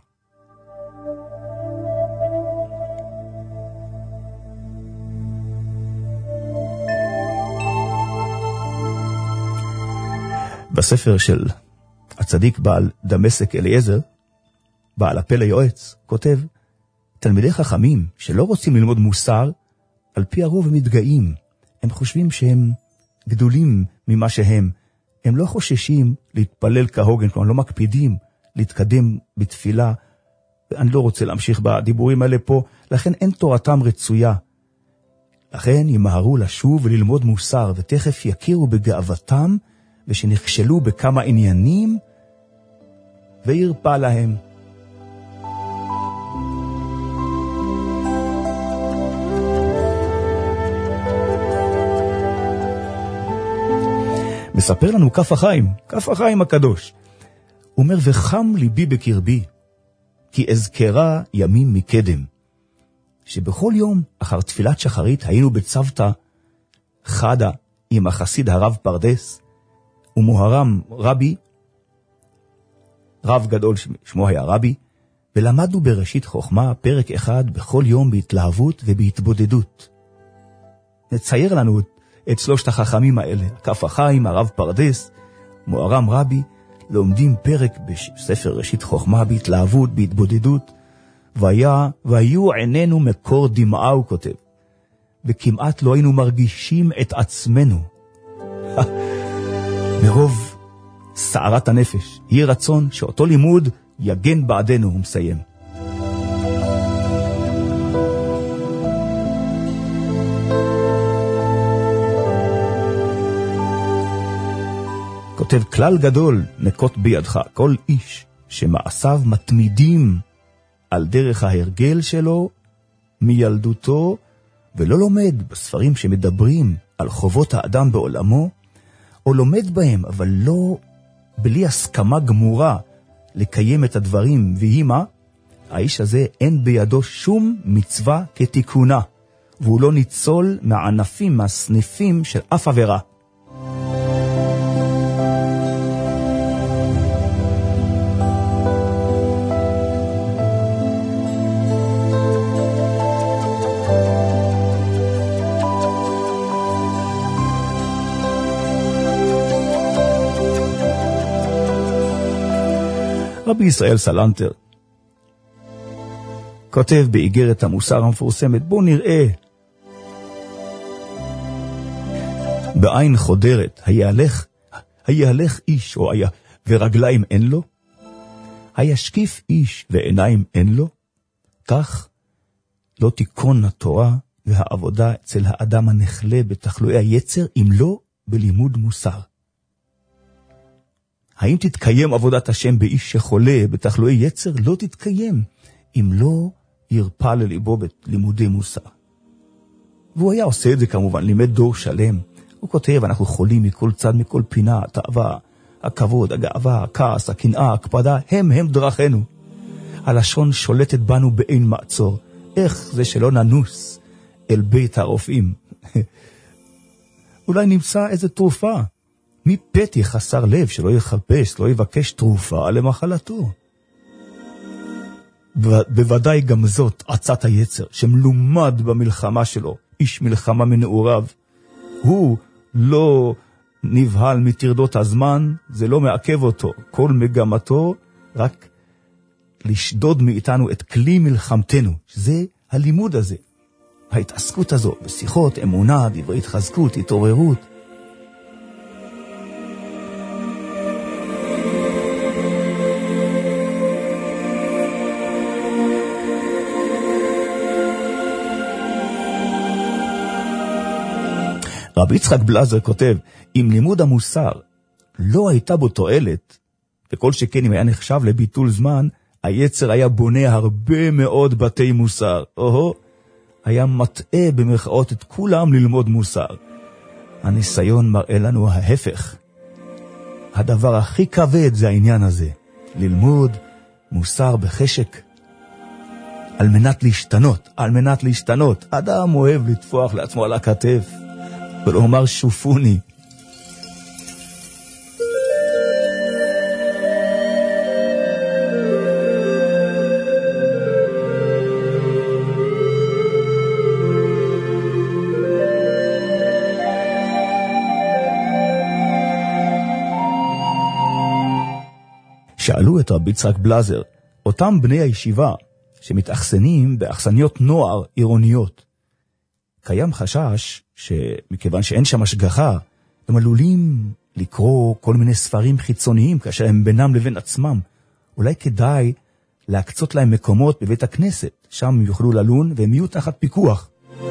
Speaker 4: בספר של הצדיק בעל דמשק אליעזר, בעל הפלא יועץ, כותב, תלמידי חכמים שלא רוצים ללמוד מוסר, על פי הרוב הם מתגאים, הם חושבים שהם גדולים ממה שהם, הם לא חוששים להתפלל כהוגן, כלומר לא מקפידים להתקדם בתפילה, אני לא רוצה להמשיך בדיבורים האלה פה, לכן אין תורתם רצויה, לכן ימהרו לשוב וללמוד מוסר, ותכף יכירו בגאוותם, ושנכשלו בכמה עניינים, וירפא להם. מספר לנו כף החיים, כף החיים הקדוש. הוא אומר, וחם ליבי בקרבי, כי אזכרה ימים מקדם. שבכל יום, אחר תפילת שחרית, היינו בצוותא חדה עם החסיד הרב פרדס, ומוהרם רבי, רב גדול שמו היה רבי, ולמדנו בראשית חוכמה פרק אחד בכל יום בהתלהבות ובהתבודדות. נצייר לנו את שלושת החכמים האלה, כף החיים, הרב פרדס, מוהרם רבי, לומדים פרק בספר ראשית חוכמה בהתלהבות, בהתבודדות, והיה, והיו עינינו מקור דמעה, הוא כותב, וכמעט לא היינו מרגישים את עצמנו. מרוב סערת הנפש, יהיה רצון שאותו לימוד יגן בעדנו, הוא מסיים. כותב, כלל גדול נקוט בידך, כל איש שמעשיו מתמידים על דרך ההרגל שלו מילדותו, ולא לומד בספרים שמדברים על חובות האדם בעולמו, או לומד בהם, אבל לא בלי הסכמה גמורה לקיים את הדברים, והיא מה? האיש הזה אין בידו שום מצווה כתיקונה, והוא לא ניצול מהענפים, מהסניפים של אף עבירה. רבי ישראל סלנטר כותב באיגרת המוסר המפורסמת, בוא נראה בעין חודרת, היהלך, היהלך איש או היה, ורגליים אין לו? הישקיף איש ועיניים אין לו? כך לא תיכון התורה והעבודה אצל האדם הנחלה בתחלואי היצר, אם לא בלימוד מוסר. האם תתקיים עבודת השם באיש שחולה בתחלואי יצר? לא תתקיים, אם לא ירפא לליבו בלימודי מוסר. והוא היה עושה את זה כמובן, לימד דור שלם. הוא כותב, אנחנו חולים מכל צד, מכל פינה, התאווה, הכבוד, הגאווה, הכעס, הקנאה, הקפדה, הם הם דרכנו. הלשון שולטת בנו באין מעצור. איך זה שלא ננוס אל בית הרופאים? אולי נמצא איזה תרופה. מי פתי חסר לב שלא יחפש, לא יבקש תרופה למחלתו? בוודאי גם זאת עצת היצר, שמלומד במלחמה שלו, איש מלחמה מנעוריו. הוא לא נבהל מתרדות הזמן, זה לא מעכב אותו. כל מגמתו רק לשדוד מאיתנו את כלי מלחמתנו, שזה הלימוד הזה, ההתעסקות הזו, בשיחות, אמונה, דברי התחזקות, התעוררות. רבי יצחק בלזר כותב, אם לימוד המוסר לא הייתה בו תועלת, וכל שכן אם היה נחשב לביטול זמן, היצר היה בונה הרבה מאוד בתי מוסר. או היה מטעה במרכאות את כולם ללמוד מוסר. הניסיון מראה לנו ההפך. הדבר הכי כבד זה העניין הזה, ללמוד מוסר בחשק. על מנת להשתנות, על מנת להשתנות. אדם אוהב לטפוח לעצמו על הכתף, ולאמר שופוני. שאלו את רבי יצחק בלזר, אותם בני הישיבה שמתאכסנים באכסניות נוער עירוניות, קיים חשש שמכיוון שאין שם השגחה, הם עלולים לקרוא כל מיני ספרים חיצוניים כאשר הם בינם לבין עצמם. אולי כדאי להקצות להם מקומות בבית הכנסת, שם יוכלו ללון והם יהיו תחת פיקוח.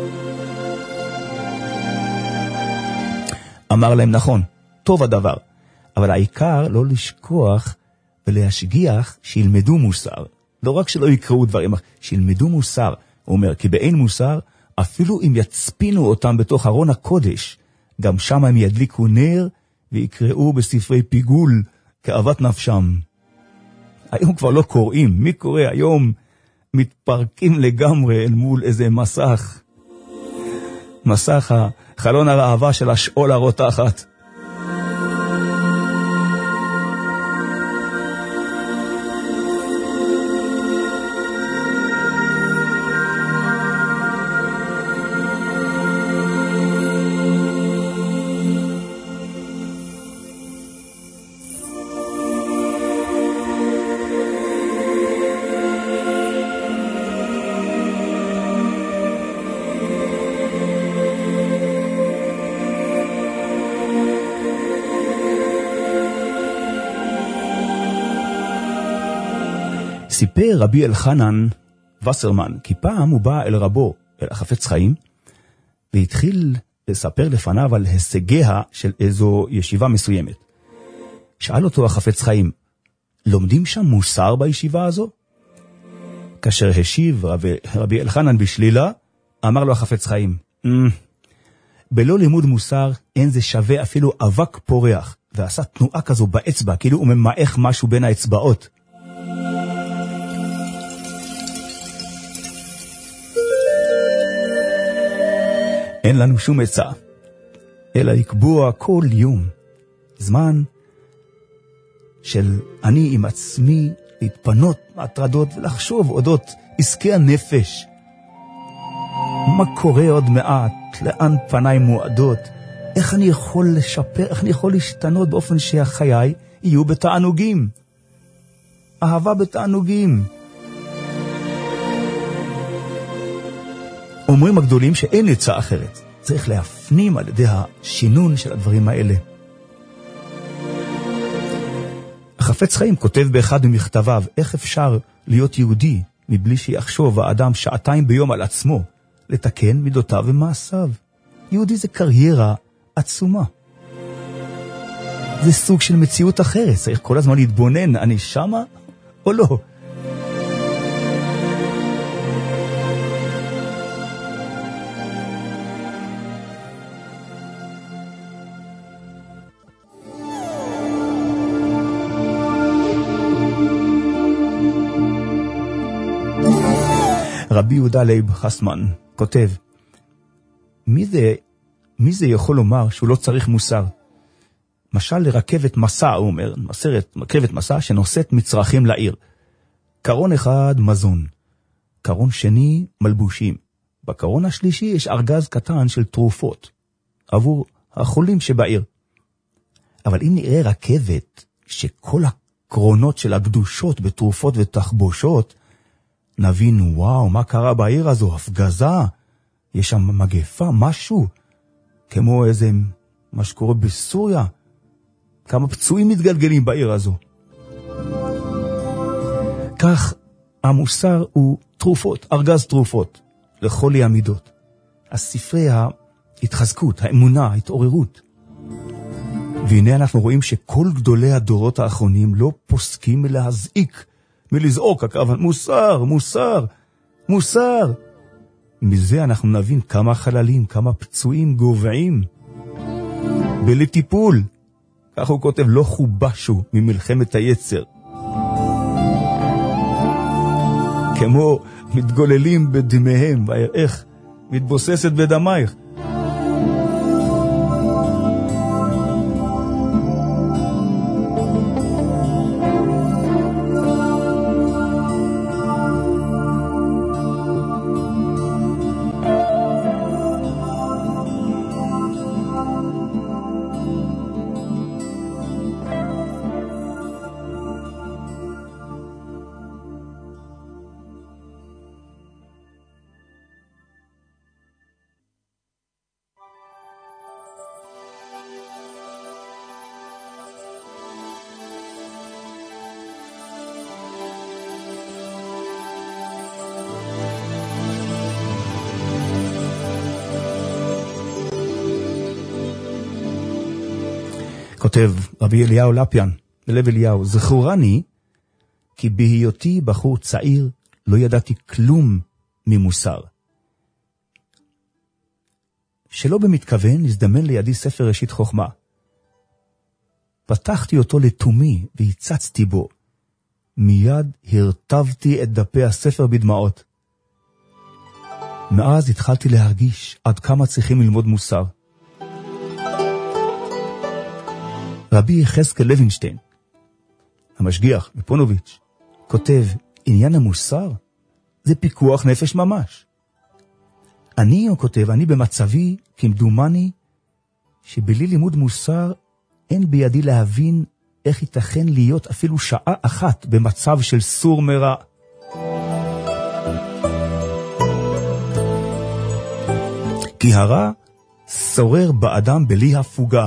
Speaker 4: אמר להם, נכון, טוב הדבר, אבל העיקר לא לשכוח ולהשגיח שילמדו מוסר. לא רק שלא יקראו דברים, שילמדו מוסר. הוא אומר, כי באין מוסר, אפילו אם יצפינו אותם בתוך ארון הקודש, גם שם הם ידליקו נר ויקראו בספרי פיגול כאוות נפשם. היום כבר לא קוראים. מי קורא? היום מתפרקים לגמרי אל מול איזה מסך. מסך החלון הרעבה של השאול הרותחת. סיפר רבי אלחנן וסרמן, כי פעם הוא בא אל רבו, אל החפץ חיים, והתחיל לספר לפניו על הישגיה של איזו ישיבה מסוימת. שאל אותו החפץ חיים, לומדים שם מוסר בישיבה הזו? כאשר השיב רבי, רבי אלחנן בשלילה, אמר לו החפץ חיים, mm, בלא לימוד מוסר אין זה שווה אפילו אבק פורח, ועשה תנועה כזו באצבע, כאילו הוא ממעך משהו בין האצבעות. אין לנו שום עצה, אלא לקבוע כל יום זמן של אני עם עצמי, להתפנות מהטרדות ולחשוב אודות עסקי הנפש. מה קורה עוד מעט? לאן פניי מועדות? איך אני יכול לשפר, איך אני יכול להשתנות באופן שהחיי יהיו בתענוגים? אהבה בתענוגים. אומרים הגדולים שאין עצה אחרת. צריך להפנים על ידי השינון של הדברים האלה. החפץ חיים כותב באחד ממכתביו, איך אפשר להיות יהודי מבלי שיחשוב האדם שעתיים ביום על עצמו, לתקן מידותיו ומעשיו. יהודי זה קריירה עצומה. זה סוג של מציאות אחרת, צריך כל הזמן להתבונן, אני שמה או לא? רבי יהודה לייב חסמן כותב, מי זה, מי זה יכול לומר שהוא לא צריך מוסר? משל לרכבת מסע, הוא אומר, מסרת, רכבת מסע שנושאת מצרכים לעיר. קרון אחד מזון, קרון שני מלבושים. בקרון השלישי יש ארגז קטן של תרופות, עבור החולים שבעיר. אבל אם נראה רכבת שכל הקרונות של הקדושות בתרופות ותחבושות, נבין, וואו, מה קרה בעיר הזו? הפגזה, יש שם מגפה, משהו, כמו איזה, מה שקורה בסוריה, כמה פצועים מתגלגלים בעיר הזו. כך המוסר הוא תרופות, ארגז תרופות, לכל המידות. הספרי ההתחזקות, האמונה, ההתעוררות. והנה אנחנו רואים שכל גדולי הדורות האחרונים לא פוסקים מלהזעיק, מלזעוק, אבל מוסר, מוסר, מוסר. מזה אנחנו נבין כמה חללים, כמה פצועים גובעים. בלטיפול, כך הוא כותב, לא חובשו ממלחמת היצר. כמו מתגוללים בדמיהם, איך מתבוססת בדמייך. כותב רבי אליהו לפיאן, בלב אליהו, זכורני כי בהיותי בחור צעיר לא ידעתי כלום ממוסר. שלא במתכוון הזדמן לידי ספר ראשית חוכמה. פתחתי אותו לתומי והצצתי בו. מיד הרטבתי את דפי הספר בדמעות. מאז התחלתי להרגיש עד כמה צריכים ללמוד מוסר. רבי יחזקאל לוינשטיין, המשגיח בפונוביץ', כותב, עניין המוסר זה פיקוח נפש ממש. אני, הוא כותב, אני במצבי כמדומני שבלי לימוד מוסר אין בידי להבין איך ייתכן להיות אפילו שעה אחת במצב של סור מרע. כי הרע שורר באדם בלי הפוגה.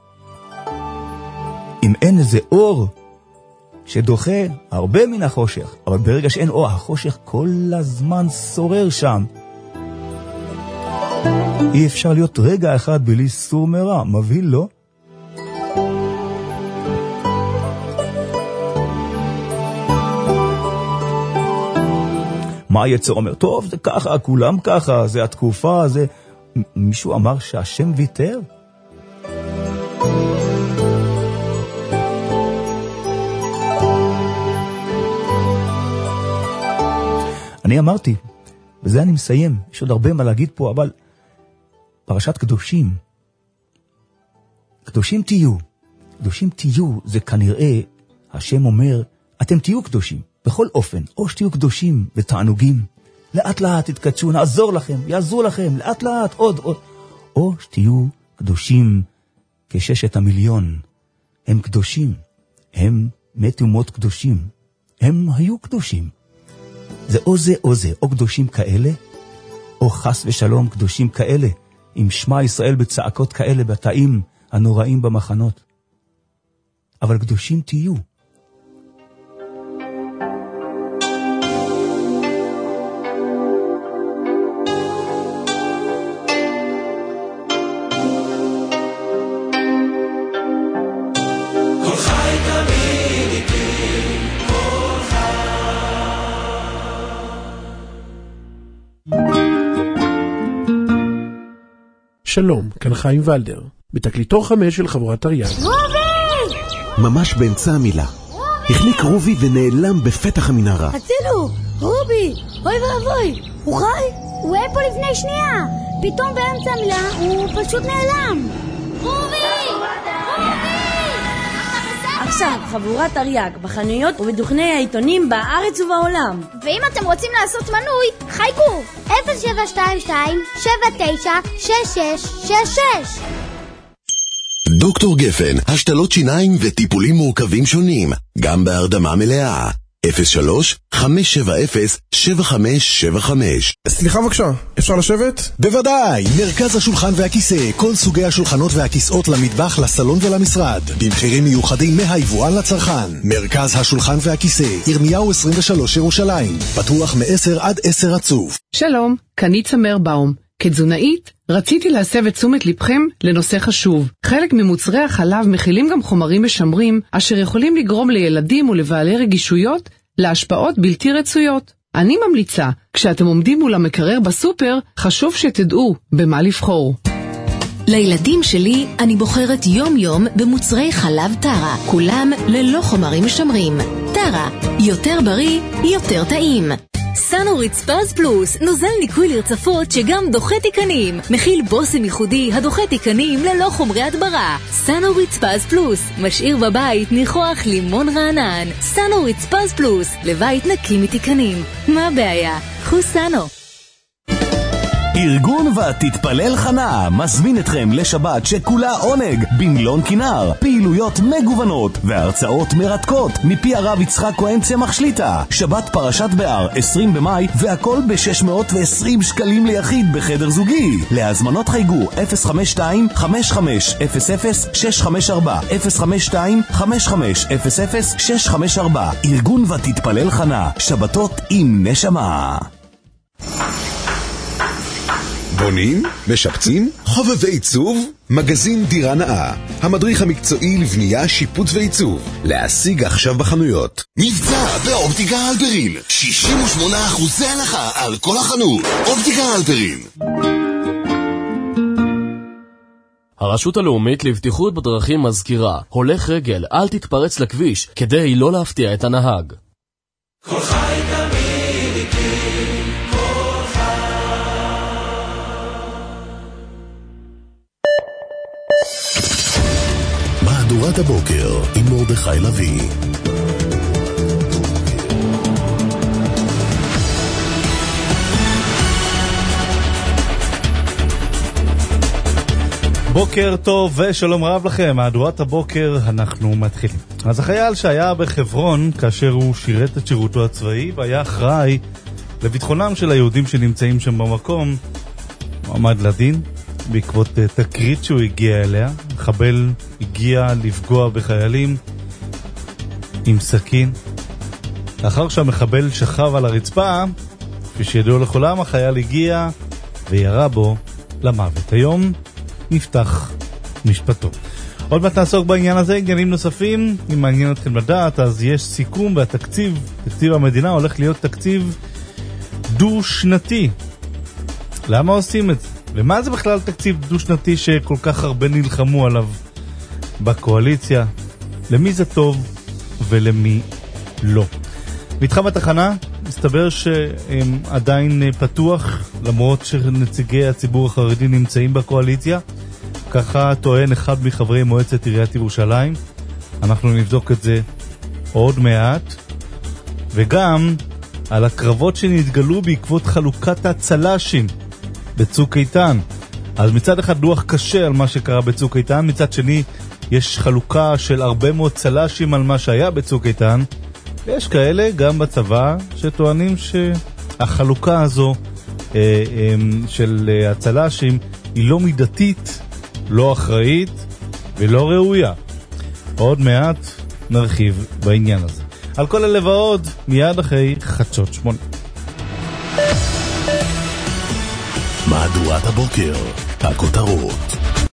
Speaker 4: אם אין איזה אור שדוחה הרבה מן החושך, אבל ברגע שאין אור, החושך כל הזמן שורר שם. אי אפשר להיות רגע אחד בלי סור מרע, מבהיל לא? מה היצר אומר? טוב, זה ככה, כולם ככה, זה התקופה, זה... מישהו אמר שהשם ויתר? אני אמרתי, וזה אני מסיים, יש עוד הרבה מה להגיד פה, אבל פרשת קדושים, קדושים תהיו, קדושים תהיו, זה כנראה, השם אומר, אתם תהיו קדושים, בכל אופן, או שתהיו קדושים ותענוגים, לאט לאט תתקדשו, נעזור לכם, יעזרו לכם, לאט לאט, עוד, עוד, או שתהיו קדושים כששת המיליון, הם קדושים, הם מתו מות קדושים, הם היו קדושים. זה או זה או זה, או קדושים כאלה, או חס ושלום קדושים כאלה, עם שמע ישראל בצעקות כאלה בתאים הנוראים במחנות. אבל קדושים תהיו,
Speaker 15: שלום, כאן חיים ולדר, בתקליטור חמש של חבורת אריאג.
Speaker 19: רובי!
Speaker 17: ממש באמצע המילה. החניק רובי ונעלם בפתח המנהרה.
Speaker 18: הצילו! רובי! אוי ואבוי! הוא חי?
Speaker 19: הוא היה פה לפני שנייה. פתאום באמצע המילה הוא פשוט נעלם. רובי!
Speaker 18: עכשיו, חבורת אריאג, בחנויות ובדוכני העיתונים בארץ ובעולם.
Speaker 19: ואם אתם רוצים לעשות מנוי, חייגו אפס שבע שתיים שתיים שבע תשע שש שש שש שש.
Speaker 1: דוקטור גפן, השתלות שיניים וטיפולים מורכבים שונים, גם בהרדמה מלאה. אפס שלוש חמש שבע אפס שבע חמש שבע חמש.
Speaker 20: סליחה בבקשה, אפשר לשבת?
Speaker 8: בוודאי, מרכז השולחן והכיסא, כל סוגי השולחנות והכיסאות למטבח, לסלון ולמשרד, במחירים מיוחדים מהיבואן לצרכן. מרכז השולחן והכיסא, ירמיהו עשרים ושלוש ירושלים, פתוח מ-עשר עד עשר רצוף.
Speaker 21: שלום, כאן צמר באום. כתזונאית, רציתי להסב את תשומת לבכם לנושא חשוב. חלק ממוצרי החלב מכילים גם חומרים משמרים, אשר יכולים לגרום לילדים ולבעלי רגישויות להשפעות בלתי רצויות. אני ממליצה, כשאתם עומדים מול המקרר בסופר, חשוב שתדעו במה לבחור.
Speaker 12: לילדים שלי אני בוחרת יום יום במוצרי חלב טרה, כולם ללא חומרים משמרים. טרה, יותר בריא, יותר טעים. סנוריץ פז פלוס, נוזל ניקוי לרצפות שגם דוחה תיקנים. מכיל בושם ייחודי הדוחה תיקנים ללא חומרי הדברה. סנוריץ פז פלוס, משאיר בבית ניחוח לימון רענן. סנוריץ פז פלוס, לבית נקי מתיקנים. מה הבעיה? קחו סנו.
Speaker 5: ארגון ותתפלל חנה מזמין אתכם לשבת שכולה עונג במלון כינר, פעילויות מגוונות והרצאות מרתקות מפי הרב יצחק כהן צמח שליטה. שבת פרשת באר עשרים במאי, והכל ב-שש מאות ועשרים שקלים ליחיד בחדר זוגי. להזמנות חייגו אפס חמש שתיים חמש חמש אפס אפס שש חמש ארבע אפס חמש שתיים חמש חמש אפס אפס שש חמש ארבע. ארגון ותתפלל חנה, שבתות עם נשמה.
Speaker 8: בונים? משפצים? חובבי עיצוב? מגזין דירה נאה, המדריך המקצועי לבנייה, שיפוץ ועיצוב. להשיג עכשיו בחנויות.
Speaker 1: מבצע באופטיקה אלפרין, שישים ושמונה אחוז הנחה על כל החנות. אופטיקה אלפרין.
Speaker 11: הרשות הלאומית לבטיחות בדרכים מזכירה, הולך רגל, אל תתפרץ לכביש כדי לא להפתיע את הנהג.
Speaker 16: כל חי תמיד איתי, כל חי.
Speaker 1: מהדורת הבוקר עם מרדכי לוי.
Speaker 4: בוקר טוב ושלום רב לכם, מהדורת הבוקר אנחנו מתחילים. אז החייל שהיה בחברון כאשר הוא שירת את שירותו הצבאי והיה אחראי לביטחונם של היהודים שנמצאים שם במקום, הוא עמד לדין בעקבות תקרית שהוא הגיע אליה. מחבל הגיע לפגוע בחיילים עם סכין. לאחר שהמחבל שכב על הרצפה, כפי שידעו לכולם, החייל הגיע וירה בו למוות. היום נפתח משפטו. עוד מעט נעסוק בעניין הזה, עניינים נוספים. אם מעניין אתכם לדעת, אז יש סיכום, והתקציב, תקציב המדינה הולך להיות תקציב דו-שנתי. למה עושים את זה? ומה זה בכלל תקציב דו-שנתי שכל כך הרבה נלחמו עליו בקואליציה? למי זה טוב ולמי לא? מתחם התחנה מסתבר שעדיין פתוח, למרות שנציגי הציבור החרדי נמצאים בקואליציה. ככה טוען אחד מחברי מועצת עיריית ירושלים. אנחנו נבדוק את זה עוד מעט. וגם על הקרבות שנתגלו בעקבות חלוקת הצל"שים בצוק איתן. אז מצד אחד דוח קשה על מה שקרה בצוק איתן, מצד שני יש חלוקה של הרבה מאוד צל"שים על מה שהיה בצוק איתן. יש כאלה גם בצבא שטוענים שהחלוקה הזו אה, אה, של הצל"שים היא לא מידתית, לא אחראית ולא ראויה. עוד מעט נרחיב בעניין הזה. על כל אלה ועוד מיד אחרי חדשות שמונה.
Speaker 1: מהדורת הבוקר, הכותרות.